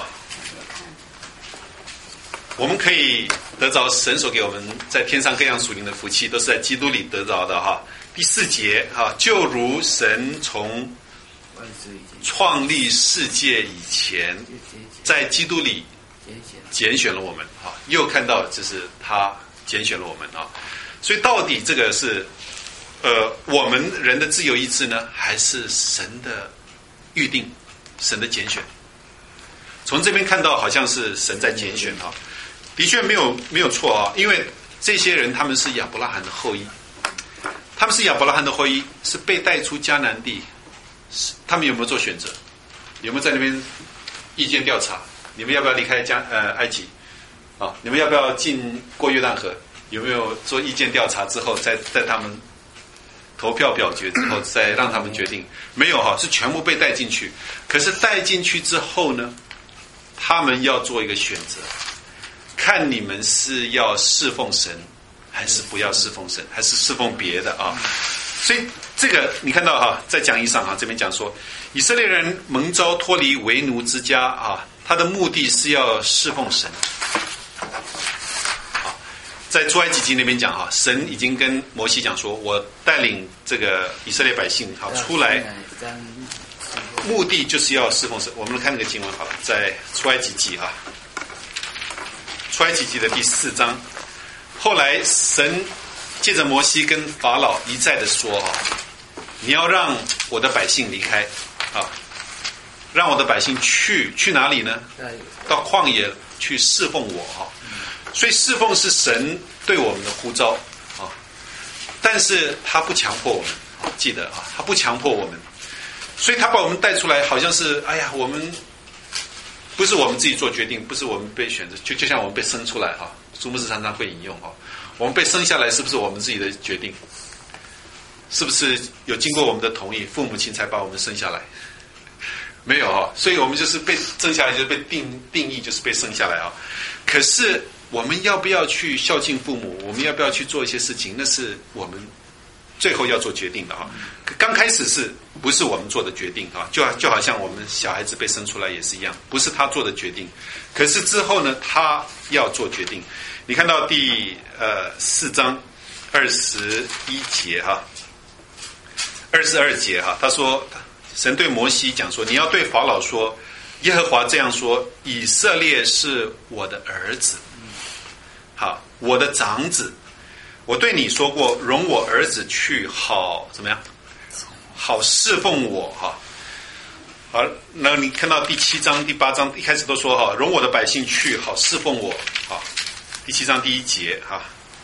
我们可以得着神所给我们在天上各样属灵的福气，都是在基督里得着的第4节就如神从创立世界以前，在基督里拣选了我们又看到就是他拣选了我们所以到底这个是我们人的自由意志呢，还是神的预定，神的拣选？从这边看到好像是神在拣选的确没有错因为这些人他们是亚伯拉罕的后裔，他们是亚伯拉罕的后裔，是被带出迦南地，他们有没有做选择？有没有在那边意见调查？你们要不要离开埃及你们要不要过约旦河？有没有做意见调查之后在他们投票表决之后再让他们决定？没有是全部被带进去。可是带进去之后呢，他们要做一个选择，看你们是要侍奉神还是不要侍奉神，还是侍奉别的所以这个你看到在讲义上这边讲说，以色列人蒙召脱离为奴之家他的目的是要侍奉神在出埃及记那边讲神已经跟摩西讲说，我带领这个以色列百姓出来，目的就是要侍奉神。我们看那个经文好了，在出埃及记出埃及记的第4章，后来神借着摩西跟法老一再的说你要让我的百姓离开让我的百姓去哪里呢？到旷野去侍奉我所以侍奉是神对我们的呼召但是他不强迫我们记得他不强迫我们，所以他把我们带出来，好像是我们不是我们自己做决定，不是我们被选择，就像我们被生出来哈，苏牧师常常会引用哈，我们被生下来是不是我们自己的决定？是不是有经过我们的同意，父母亲才把我们生下来？没有哈，所以我们就是被生下来，就是被定义，就是被生下来啊。可是我们要不要去孝敬父母？我们要不要去做一些事情？那是我们最后要做决定的啊。刚开始是不是我们做的决定啊？就好像我们小孩子被生出来也是一样，不是他做的决定。可是之后呢，他要做决定。你看到第4章21节哈，22节哈，他说神对摩西讲说，你要对法老说，耶和华这样说，以色列是我的儿子，好，我的长子。我对你说过，容我儿子去好怎么样？好侍奉我哈。好，那你看到第7章、第8章一开始都说哈，容我的百姓去好侍奉我。好，第7章第1节哈，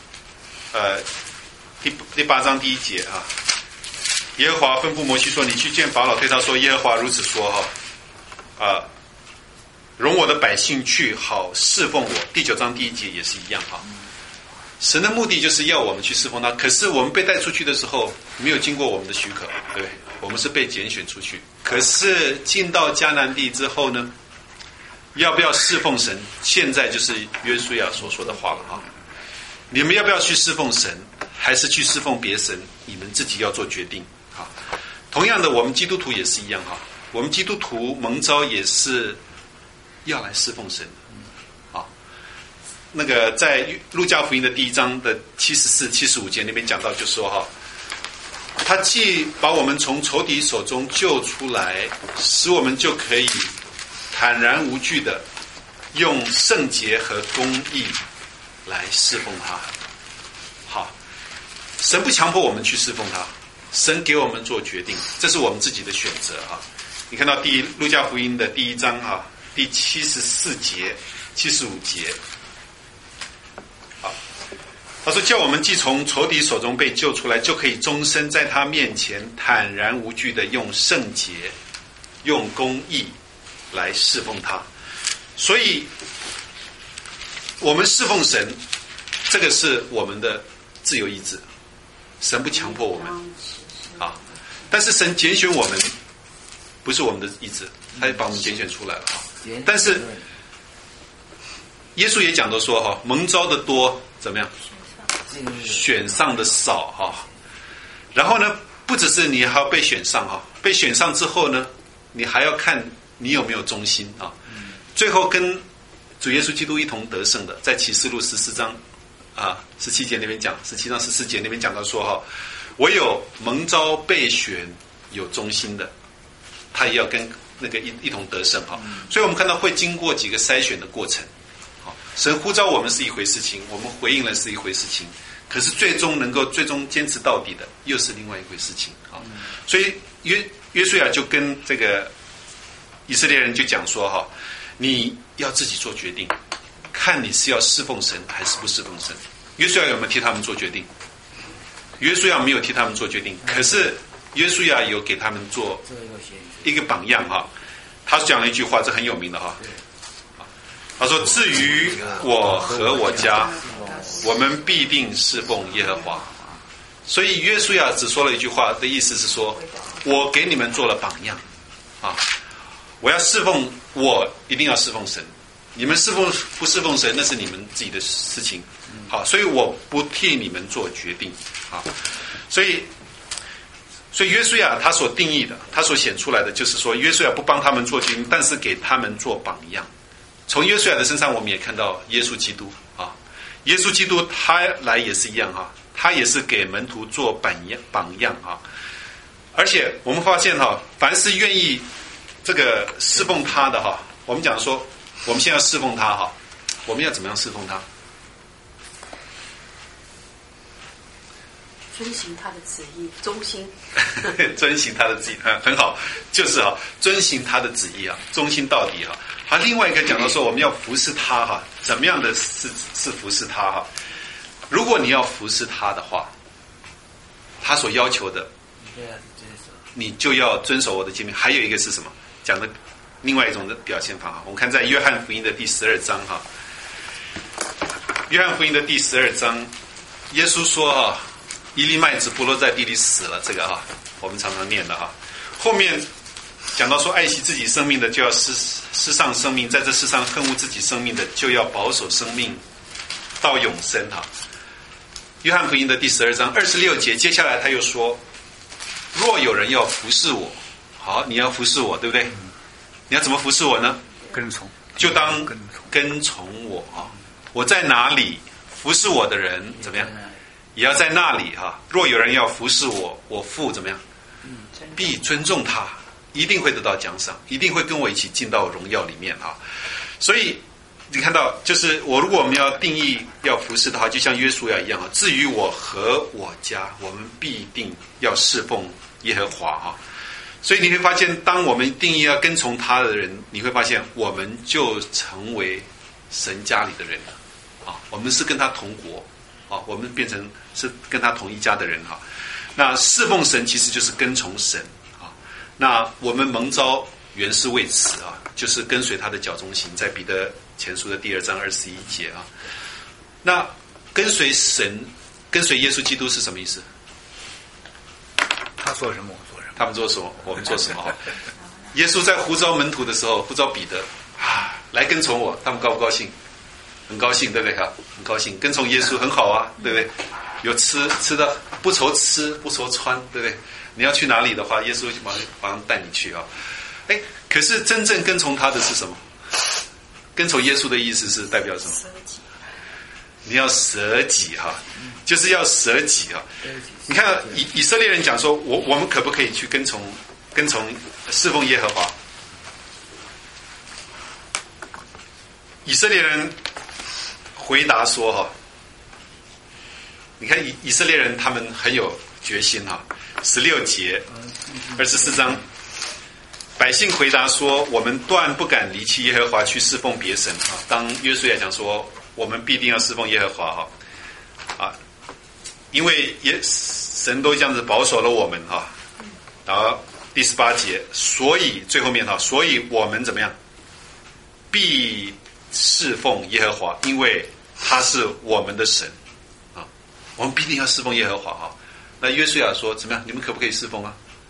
第8章第1节啊。耶和华吩咐摩西说：“你去见法老，对他说，耶和华如此说哈，容我的百姓去好侍奉我。”第9章第1节也是一样哈。神的目的就是要我们去侍奉他，可是我们被带出去的时候，没有经过我们的许可，对不对？我们是被拣选出去。可是进到迦南地之后呢，要不要侍奉神？现在就是约书亚所说的话了哈。你们要不要去侍奉神，还是去侍奉别神？你们自己要做决定哈。同样的，我们基督徒也是一样哈。我们基督徒蒙召也是要来侍奉神的。那个在路加福音的第1章的74、75节那边讲到，就说哈，他既把我们从仇敌手中救出来，使我们就可以坦然无惧的用圣洁和公义来侍奉他。好，神不强迫我们去侍奉他，神给我们做决定，这是我们自己的选择哈。你看到路加福音的第1章哈，第74节、75节。他说：“叫我们既从仇敌手中被救出来，就可以终身在他面前坦然无惧的用圣洁、用公义来侍奉他。所以，我们侍奉神，这个是我们的自由意志，神不强迫我们啊。但是神拣选我们，不是我们的意志，他把我们拣选出来了啊。但是耶稣也讲到说哈，蒙召的多怎么样？”选上的少哈，然后呢，不只是你还要被选上哈，被选上之后呢，你还要看你有没有忠心啊。最后跟主耶稣基督一同得胜的，在启示录14章17节那边讲，17章14节那边讲到说哈，唯有蒙召被选有忠心的，他也要跟那个一同得胜哈。所以我们看到会经过几个筛选的过程。神呼召我们是一回事情，我们回应了是一回事情，可是最终坚持到底的又是另外一回事情啊。所以约书亚就跟这个以色列人就讲说哈，你要自己做决定，看你是要侍奉神还是不侍奉神。约书亚有没有替他们做决定？约书亚没有替他们做决定，可是约书亚有给他们做一个榜样哈。他讲了一句话，这很有名的哈。他说：“至于我和我家，我们必定侍奉耶和华。”所以约书亚只说了一句话的意思是说，我给你们做了榜样啊！我要侍奉，我一定要侍奉神。你们侍奉不侍奉神，那是你们自己的事情。好，所以我不替你们做决定啊！所以约书亚他所定义的，他所显出来的，就是说，约书亚不帮他们做决定，但是给他们做榜样。从约书亚的身上，我们也看到耶稣基督啊，耶稣基督他来也是一样哈，他也是给门徒做榜样啊。而且我们发现哈，凡是愿意这个侍奉他的哈，我们讲说，我们现在要侍奉他哈，我们要怎么样侍奉他？ 遵行他的旨意，忠心。 遵行他的旨意很好，就是遵行他的旨意啊，忠心到底啊。好，另外一个讲到说，我们要服侍他哈，怎么样的是服侍他哈？如果你要服侍他的话，他所要求的，你就要遵守我的诫命。还有一个是什么？讲的另外一种的表现法。我们看在约翰福音的第12章哈，约翰福音的第12章，耶稣说一粒麦子不落在地里死了，这个我们常常念的后面讲到说，爱惜自己生命的就要世上生命，在这世上恨恶自己生命的就要保守生命到永生约翰福音的第12章26节，接下来他又说，若有人要服侍我，好，你要服侍我，对不对？你要怎么服侍我呢？ 跟从， 就当跟从我我在哪里，服侍我的人怎么样，也要在那里若有人要服侍我，我父怎么样，必尊重他，一定会得到奖赏，一定会跟我一起进到荣耀里面所以你看到，就是如果我们要定义要服侍的话，就像约书亚一样至于我和我家，我们必定要侍奉耶和华所以你会发现，当我们定义要跟从他的人，你会发现我们就成为神家里的人我们是跟他同国我们变成是跟他同一家的人那侍奉神其实就是跟从神那我们蒙召原是为此就是跟随他的脚中行，在彼得前书的第2章21节那跟随神，跟随耶稣基督是什么意思？ 他做什么我做什么， 他们做什么我们做什么耶稣在呼召门徒的时候，呼召彼得来跟从我，他们高不高兴？很高兴，对不对很高兴，跟从耶稣很好对不对？有吃的，不愁吃不愁穿，对不对？你要去哪里的话，耶稣就马上带你去可是真正跟从他的是什么？跟从耶稣的意思是代表什么？你要舍己就是要舍己你看以色列人讲说，我们可不可以去跟从侍奉耶和华？以色列人回答说你看以色列人他们很有决心16节24章，百姓回答说，我们断不敢离弃耶和华去侍奉别神当约书亚讲说，我们必定要侍奉耶和华因为神都这样子保守了我们然后第18节，所以最后面所以我们怎么样？必侍奉耶和华，因为他是我们的神我们必定要侍奉耶和华那约书亚说怎么样？你们可不可以侍奉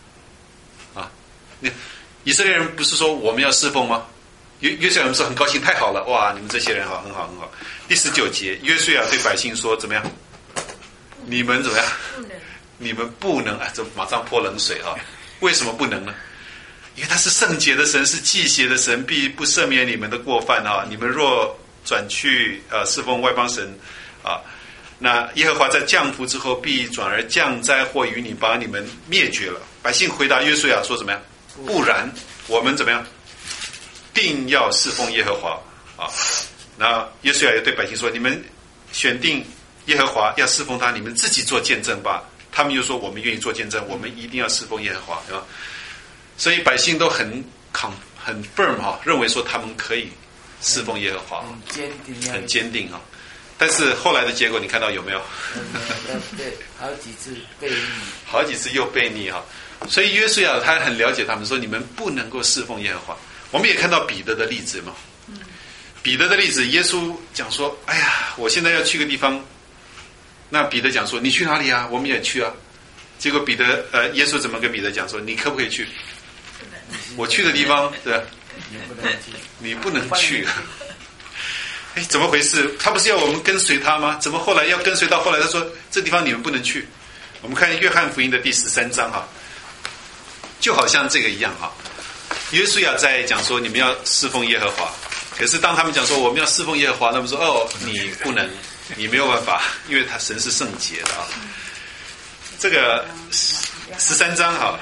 以色列人不是说我们要侍奉吗？约书亚人说很高兴，太好了，哇，你们这些人很好很好。第19节，约书亚对百姓说怎么样？你们怎么样？你们不能这马上泼冷水为什么不能呢？因为他是圣洁的神，是忌邪的神，必不赦免你们的过犯你们若转去侍奉外邦神那耶和华在降福之后，必转而降灾祸于你，把你们灭绝了。百姓回答约书亚说怎么样？不然，我们怎么样？定要侍奉耶和华那约书亚也对百姓说，你们选定耶和华要侍奉他，你们自己做见证吧。他们又说，我们愿意做见证，我们一定要侍奉耶和华，对吧？所以百姓都很 firm 认为说他们可以侍奉耶和华很坚定但是后来的结果你看到有没有？ 对，好几次悖逆， 好几次又悖逆所以约书亚他很了解他们，说你们不能够侍奉耶和华。我们也看到彼得的例子嘛，彼得的例子，耶稣讲说，哎呀，我现在要去个地方，那彼得讲说，你去哪里啊？我们也去结果耶稣怎么跟彼得讲说，你可不可以去？我去的地方，对吧？你不能去。怎么回事？他不是要我们跟随他吗？怎么后来要跟随到后来他说这地方你们不能去？我们看约翰福音的第13章就好像这个一样约书亚在讲说你们要侍奉耶和华，可是当他们讲说我们要侍奉耶和华，他们说你不能，你没有办法，因为他神是圣洁的这个13章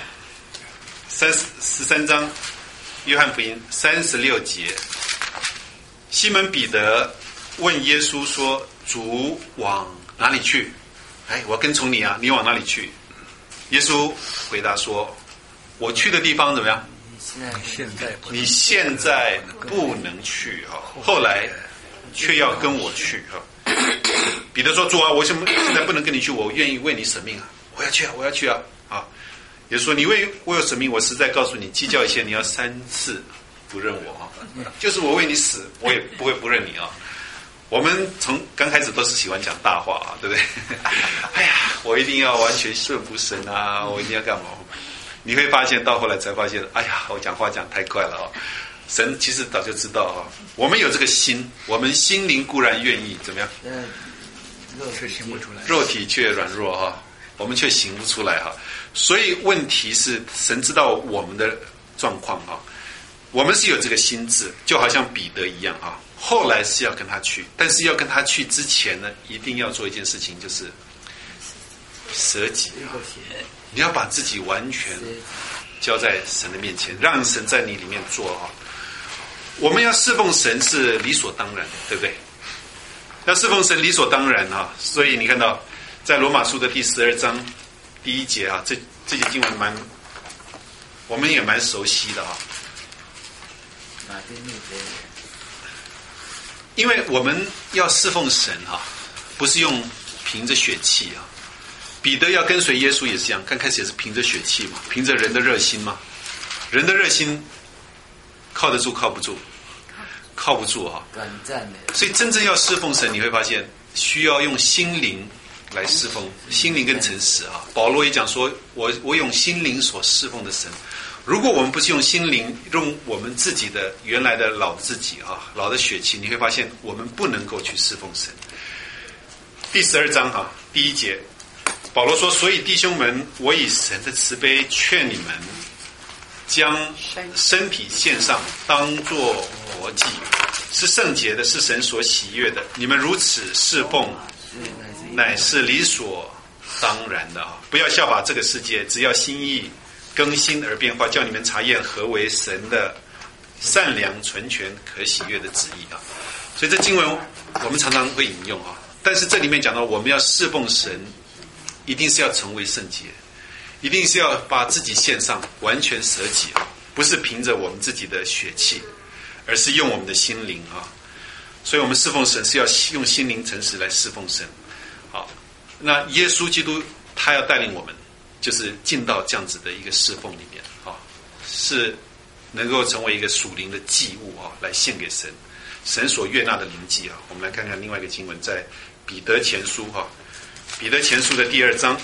13章约翰福音36节，西门彼得问耶稣说，主往哪里去？我要跟从你你往哪里去？耶稣回答说，我去的地方怎么样？你现在不能去后来却要跟我去彼得说，主啊，我现在不能跟你去，我愿意为你舍命我要去我要去耶稣说，你为我有舍命，我实在告诉你，计较一些你要3次不认我哈，就是我为你死，我也不会不认你啊。我们从刚开始都是喜欢讲大话啊，对不对？哎呀，我一定要完全顺服神啊，我一定要干嘛？你会发现到后来才发现，哎呀，我讲话讲太快了啊。神其实早就知道啊，我们有这个心，我们心灵固然愿意怎么样？ 却行不出来， 肉体却软弱哈，我们却行不出来哈。所以问题是，神知道我们的状况哈，我们是有这个心智，就好像彼得一样哈。后来是要跟他去，但是要跟他去之前呢，一定要做一件事情，就是舍己啊！你要把自己完全交在神的面前，让神在你里面做哈。我们要侍奉神是理所当然，对不对？要侍奉神理所当然啊！所以你看到在罗马书的第12章第1节啊，这节经文我们也蛮熟悉的啊。因为我们要侍奉神啊，不是用凭着血气啊。彼得要跟随耶稣也是一样，刚开始也是凭着血气嘛，凭着人的热心嘛。人的热心靠得住靠不住？靠不住啊！ 短暂的。 所以真正要侍奉神，你会发现需要用心灵来侍奉，心灵跟诚实啊。保罗也讲说，我用心灵所侍奉的神。如果我们不是用心灵，用我们自己的原来的老自己啊，老的血气，你会发现我们不能够去侍奉神。第12章哈，第1节，保罗说：“所以弟兄们，我以神的慈悲劝你们，将身体献上，当作活祭，是圣洁的，是神所喜悦的。你们如此侍奉，乃是理所当然的啊！不要效法这个世界，只要心意更新而变化，叫你们查验何为神的善良、纯全、可喜悦的旨意啊！”所以这经文我们常常会引用啊，但是这里面讲到我们要侍奉神，一定是要成为圣洁，一定是要把自己献上，完全舍己啊，不是凭着我们自己的血气，而是用我们的心灵啊。所以我们侍奉神是要用心灵诚实来侍奉神。好，那耶稣基督他要带领我们，就是进到这样子的一个侍奉里面啊，是能够成为一个属灵的祭物啊，来献给神，神所悦纳的灵祭啊。我们来看看另外一个经文，在彼得前书哈，彼得前书的第2章。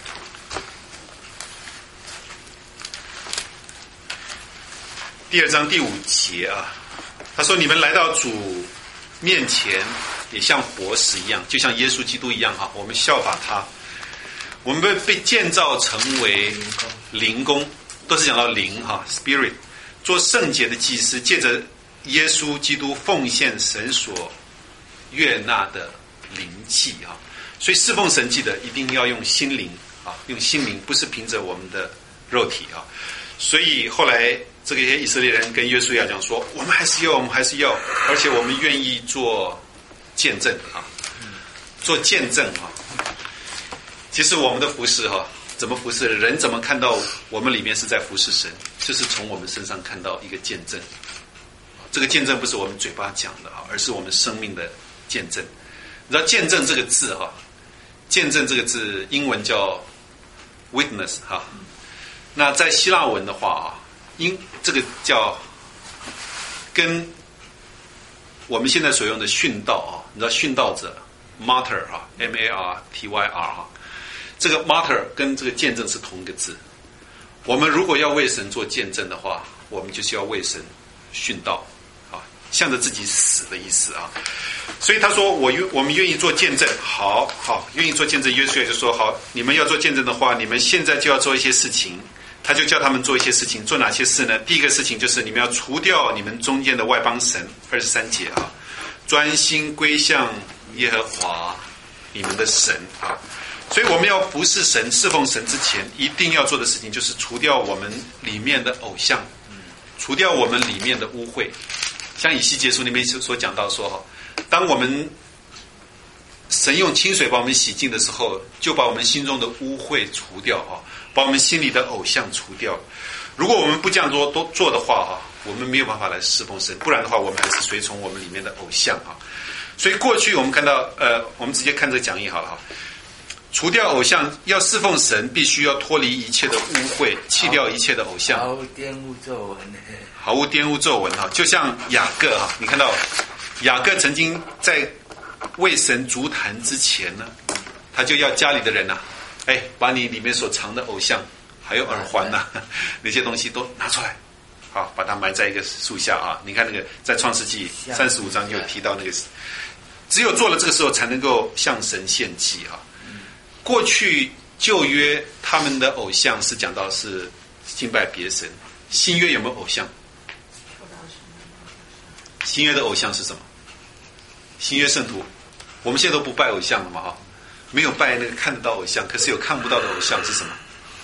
第2章第5节啊，他说：“你们来到主面前，也像活石一样，就像耶稣基督一样哈，我们效法他。我们被建造成为灵宫，都是讲到灵哈 ，spirit， 做圣洁的祭司，借着耶稣基督奉献神所悦纳的灵祭啊。所以侍奉神记得一定要用心灵啊，用心灵，不是凭着我们的肉体啊。所以后来这个以色列人跟约书亚讲说，我们还是要，而且我们愿意做见证啊，做见证啊。其实我们的服侍哈，怎么服侍人，怎么看到我们里面是在服侍神，就是从我们身上看到一个见证。这个见证不是我们嘴巴讲的哈，而是我们生命的见证。你知道见证这个字哈，见证这个字英文叫 witness 哈，那在希腊文的话啊，这个叫跟我们现在所用的殉道啊，你知道殉道者 martyr 啊 martyr 哈，这个 martyr 跟这个见证是同一个字。我们如果要为神做见证的话，我们就是要为神殉道啊，向着自己死的意思啊。所以他说我们愿意做见证，好，愿意做见证。约书亚就说好，你们要做见证的话，你们现在就要做一些事情。他就叫他们做一些事情，做哪些事呢？第一个事情就是你们要除掉你们中间的外邦神，23节啊，专心归向耶和华你们的神啊。所以我们要服侍神、侍奉神之前，一定要做的事情就是除掉我们里面的偶像，除掉我们里面的污秽。像以西结书那边所讲到说，当我们神用清水把我们洗净的时候，就把我们心中的污秽除掉啊，把我们心里的偶像除掉。如果我们不这样做的话哈，我们没有办法来侍奉神，不然的话我们还是随从我们里面的偶像啊。所以过去我们看到我们直接看这个讲义好了哈。 除掉偶像，要侍奉神，必须要脱离一切的污秽，弃掉一切的偶像。 毫无玷污皱纹， 毫无玷污皱纹哈，就像雅各哈，你看到雅各曾经在为神筑坛之前呢，他就要家里的人呐，把你里面所藏的偶像，还有耳环呐，那些东西都拿出来，好，把它埋在一个树下啊。你看那个在创世纪35章就有提到那个，只有做了这个时候才能够向神献祭啊。过去旧约他们的偶像是讲到是敬拜别神，新约有没有偶像？新约的偶像是什么？新约圣徒，我们现在都不拜偶像了嘛哈，没有拜那个看得到偶像，可是有看不到的偶像是什么？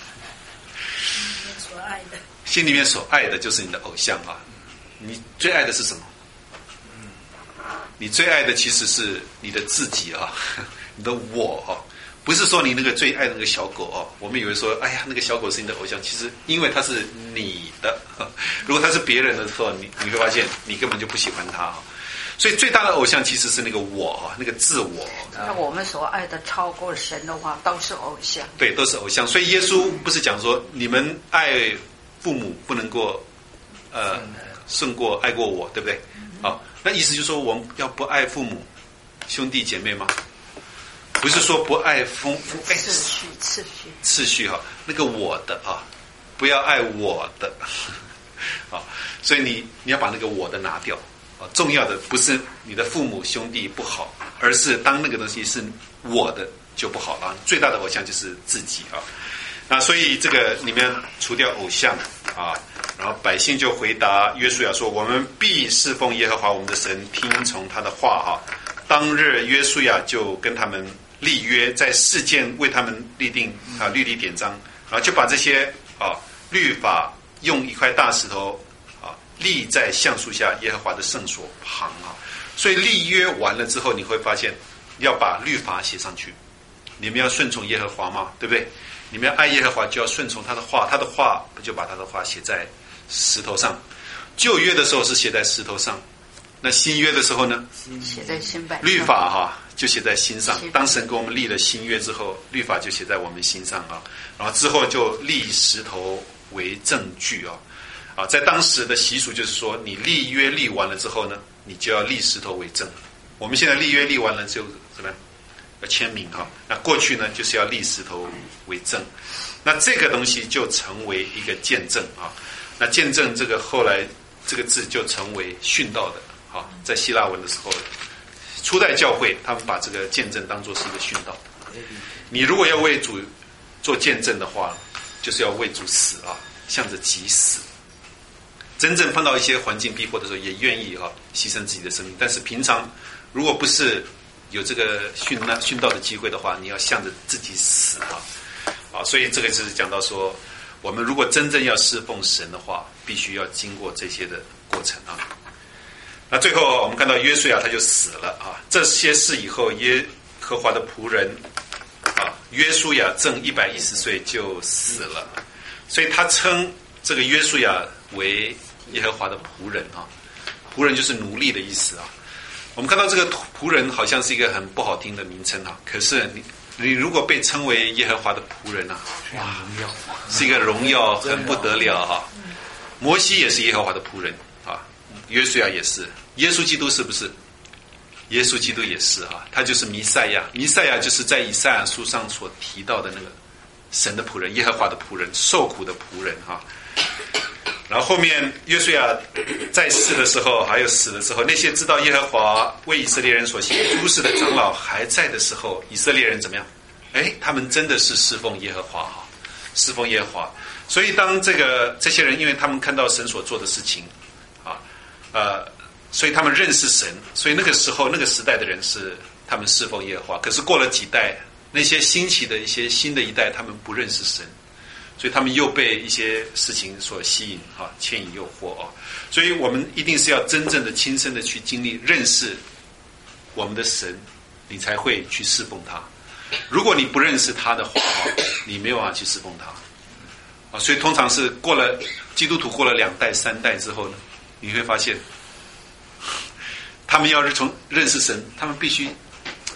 心里面所爱的就是你的偶像啊。你最爱的是什么？你最爱的其实是你的自己啊，你的我啊。不是说你那个最爱的那个小狗哦，我们以为说，哎呀，那个小狗是你的偶像，其实因为它是你的，如果它是别人的时候，你会发现你根本就不喜欢它。所以最大的偶像其实是那个我，那个自我。 那我们所爱的超过神的话，都是偶像。 对，都是偶像。所以耶稣不是讲说，你们爱父母不能够胜过爱过我，对不对？好，那意思就是说，我们要不爱父母、兄弟姐妹吗？不是说不爱次序哈，那个我的啊，不要爱我的啊，所以你要把那个我的拿掉啊。重要的不是你的父母兄弟不好，而是当那个东西是我的就不好了。最大的偶像就是自己啊。那所以这个里面除掉偶像啊，然后百姓就回答约书亚说：“我们必侍奉耶和华我们的神，听从他的话哈。”当日约书亚就跟他们立约，在事件为他们立定律例典章，然后就把这些律法用一块大石头立在橡树下耶和华的圣所旁啊。所以立约完了之后，你会发现要把律法写上去。你们要顺从耶和华嘛，对不对？你们要爱耶和华，就要顺从他的话，他的话不就把他的话写在石头上？旧约的时候是写在石头上，那新约的时候呢？ 写在心板上。 律法就写在心上。当神给我们立了新约之后，律法就写在我们心上啊。然后之后就立石头为证据啊。在当时的习俗就是说，你立约立完了之后呢，你就要立石头为证。我们现在立约立完了就怎么样？要签名哈。那过去呢，就是要立石头为证。那这个东西就成为一个见证啊。那见证这个后来这个字就成为殉道的。在希腊文的时候，初代教会他们把这个见证当作是一个殉道。你如果要为主做见证的话，就是要为主死啊，向着己死。真正碰到一些环境逼迫的时候，也愿意牺牲自己的生命。但是平常如果不是有这个殉道的机会的话，你要向着自己死啊。所以这个就是讲到说，我们如果真正要侍奉神的话，必须要经过这些的过程啊。那最后我们看到约书亚他就死了啊。这些事以后，耶和华的仆人约书亚正110岁就死了，所以他称这个约书亚为耶和华的仆人啊。仆人就是奴隶的意思啊。我们看到这个仆人好像是一个很不好听的名称啊，可是你如果被称为耶和华的仆人啊，哇，是一个荣耀很不得了哈。摩西也是耶和华的仆人啊，约书亚也是，耶稣基督是不是？耶稣基督也是啊，他就是弥赛亚。弥赛亚就是在以赛亚书上所提到的那个神的仆人，耶和华的仆人，受苦的仆人哈。然后后面约书亚在世的时候，还有死的时候，那些知道耶和华为以色列人所行诸事的长老还在的时候，以色列人怎么样？他们真的是侍奉耶和华哈，侍奉耶和华。所以当这些人，因为他们看到神所做的事情所以他们认识神，所以那个时候那个时代的人是他们侍奉耶和华。可是过了几代，那些兴起的一些新的一代，他们不认识神，所以他们又被一些事情所吸引牵引诱惑所以我们一定是要真正的亲身的去经历认识我们的神，你才会去侍奉他。如果你不认识他的话你没有办法去侍奉他所以通常是基督徒过了2代3代之后呢，你会发现他们要认识神，他们必须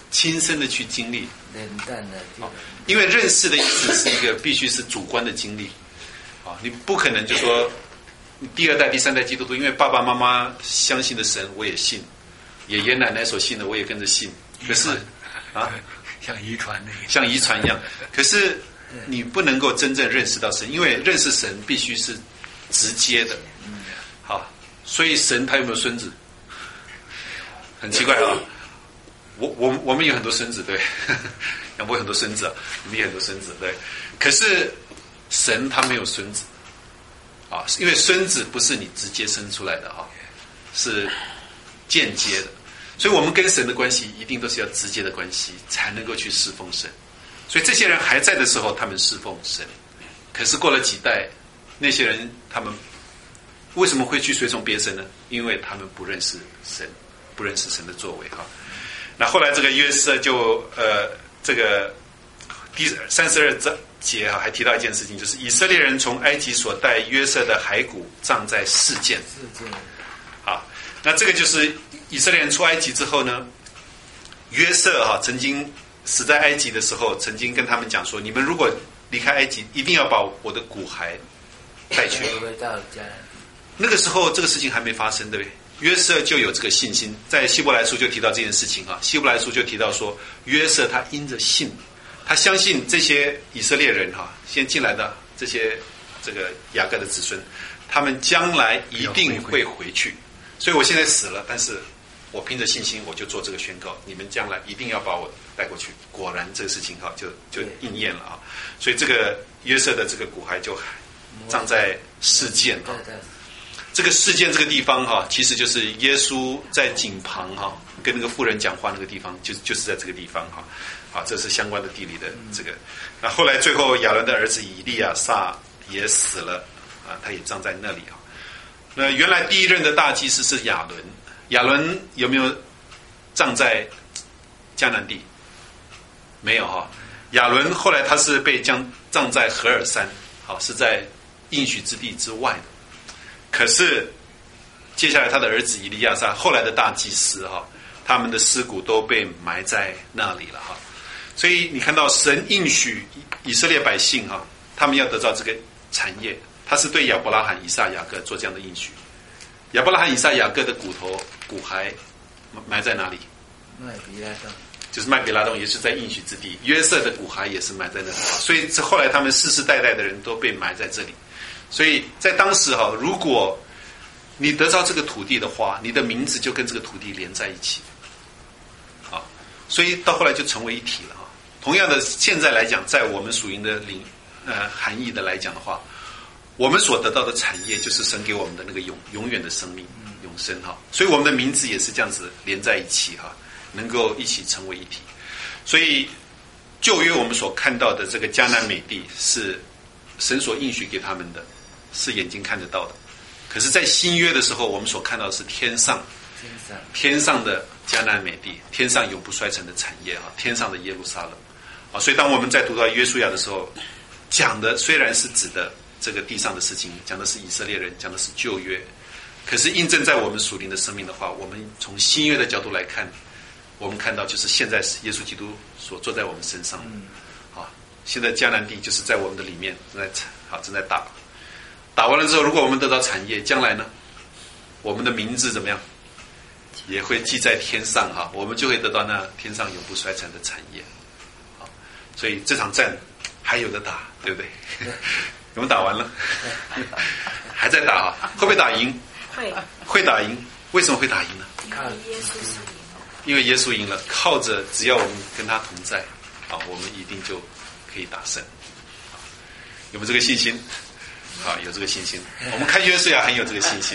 亲身的去经历。 冷淡的， 因为认识的意思是一个必须是主观的经历，啊，你不可能就说第二代、第三代基督徒，因为爸爸妈妈相信的神我也信，爷爷奶奶所信的我也跟着信，可是啊， 像遗传那像遗传一样，可是你不能够真正认识到神，因为认识神必须是直接的。好，所以神他有没有孙子？很奇怪啊。我们有很多孙子，对，杨波有很多孙子，我们也有很多孙子，对。可是神他没有孙子，啊，因为孙子不是你直接生出来的啊，是间接的。所以我们跟神的关系一定都是要直接的关系，才能够去侍奉神。所以这些人还在的时候，他们侍奉神。可是过了几代，那些人他们为什么会去随从别神呢？因为他们不认识神，不认识神的作为哈。那后来这个约瑟就这个第32节还提到一件事情，就是以色列人从埃及所带约瑟的骸骨葬在示剑。好，那这个就是以色列人出埃及之后呢，约瑟曾经死在埃及的时候，曾经跟他们讲说，你们如果离开埃及，一定要把我的骨骸带去。那个时候这个事情还没发生，对不对？约瑟就有这个信心，在希伯来书就提到这件事情啊。希伯来书就提到说，约瑟他因着信，他相信这些以色列人先进来的这些这个雅各的子孙，他们将来一定会回去。所以我现在死了，但是我凭着信心，我就做这个宣告：你们将来一定要把我带过去。果然这个事情就应验了啊！所以这个约瑟的这个骨骸就葬在示剑啊。这个示剑这个地方其实就是耶稣在井旁跟那个妇人讲话那个地方，就是在这个地方啊，这是相关的地理的这个。那后来最后亚伦的儿子以利亚撒也死了啊，他也葬在那里啊。那原来第一任的大祭司是亚伦，亚伦有没有葬在迦南地？没有亚伦后来他是被葬在何尔山，是在应许之地之外的。可是接下来他的儿子以利亚撒，后来的大祭司他们的尸骨都被埋在那里了所以你看到神应许以色列百姓他们要得到这个产业，他是对亚伯拉罕、以撒、雅各做这样的应许。亚伯拉罕、以撒、雅各的骨骸埋在哪里？ 麦比拉洞， 就是麦比拉洞，也是在应许之地。约瑟的骨骸也是埋在那里所以后来他们世世代代的人都被埋在这里。所以在当时如果你得到这个土地的话，你的名字就跟这个土地连在一起所以到后来就成为一体了同样的，现在来讲，在我们属灵的含义的来讲的话，我们所得到的产业就是神给我们的那个永远的生命永生所以我们的名字也是这样子连在一起能够一起成为一体。所以旧约我们所看到的这个迦南美地是神所应许给他们的，是眼睛看得到的。可是在新约的时候，我们所看到的是天上的迦南美地，天上永不衰残的产业天上的耶路撒冷所以当我们在读到约书亚的时候，讲的虽然是指的这个地上的事情，讲的是以色列人，讲的是旧约，可是印证在我们属灵的生命的话，我们从新约的角度来看，我们看到就是现在是耶稣基督所坐在我们身上现在迦南地就是在我们的里面正在打完了之后，如果我们得到产业，将来呢，我们的名字怎么样，也会记在天上我们就会得到那天上永不衰残的产业所以这场战还有的打，对不对？我们打完了还在打会不会打赢？会打赢。为什么会打赢呢？因为耶稣赢了，靠着只要我们跟他同在我们一定就可以打胜有没有这个信心？有这个信心。我们看约书亚很有这个信心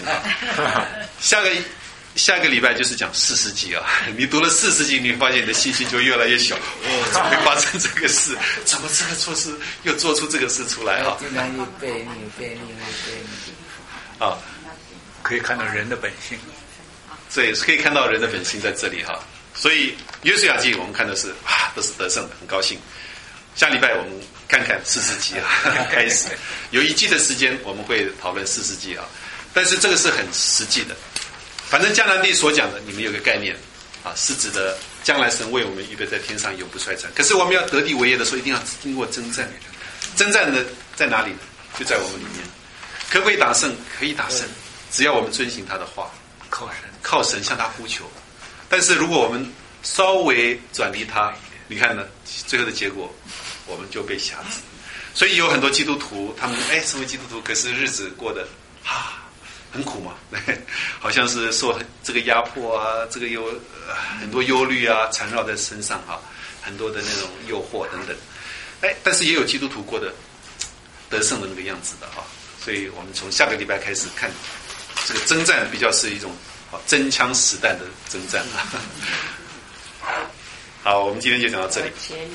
下个礼拜就是讲士师记你读了士师记，你发现你的信心就越来越小怎么会发生这个事？怎么这个错事又做出这个事出来可以看到人的本性。 所以可以看到人的本性在这里所以约书亚记我们看的是都是得胜的，很高兴。下礼拜我们看看士师记开始有一季的时间我们会讨论士师记但是这个是很实际的。反正迦南地所讲的，你们有个概念是指的将来神为我们预备在天上永不衰残。可是我们要得地为业的时候，一定要经过征战。征战的在哪里呢？就在我们里面。可不可以打胜？可以打胜，只要我们遵行他的话，靠神向他呼求。但是如果我们稍微转离他，你看呢，最后的结果我们就被辖制。所以有很多基督徒，他们成为基督徒，可是日子过得很苦嘛，好像是受这个压迫啊，这个有很多忧虑啊缠绕在身上啊，很多的那种诱惑等等。但是也有基督徒过得得胜的那个样子的啊。所以我们从下个礼拜开始看这个征战，比较是一种真枪实弹的征战啊。好，我们今天就讲到这里。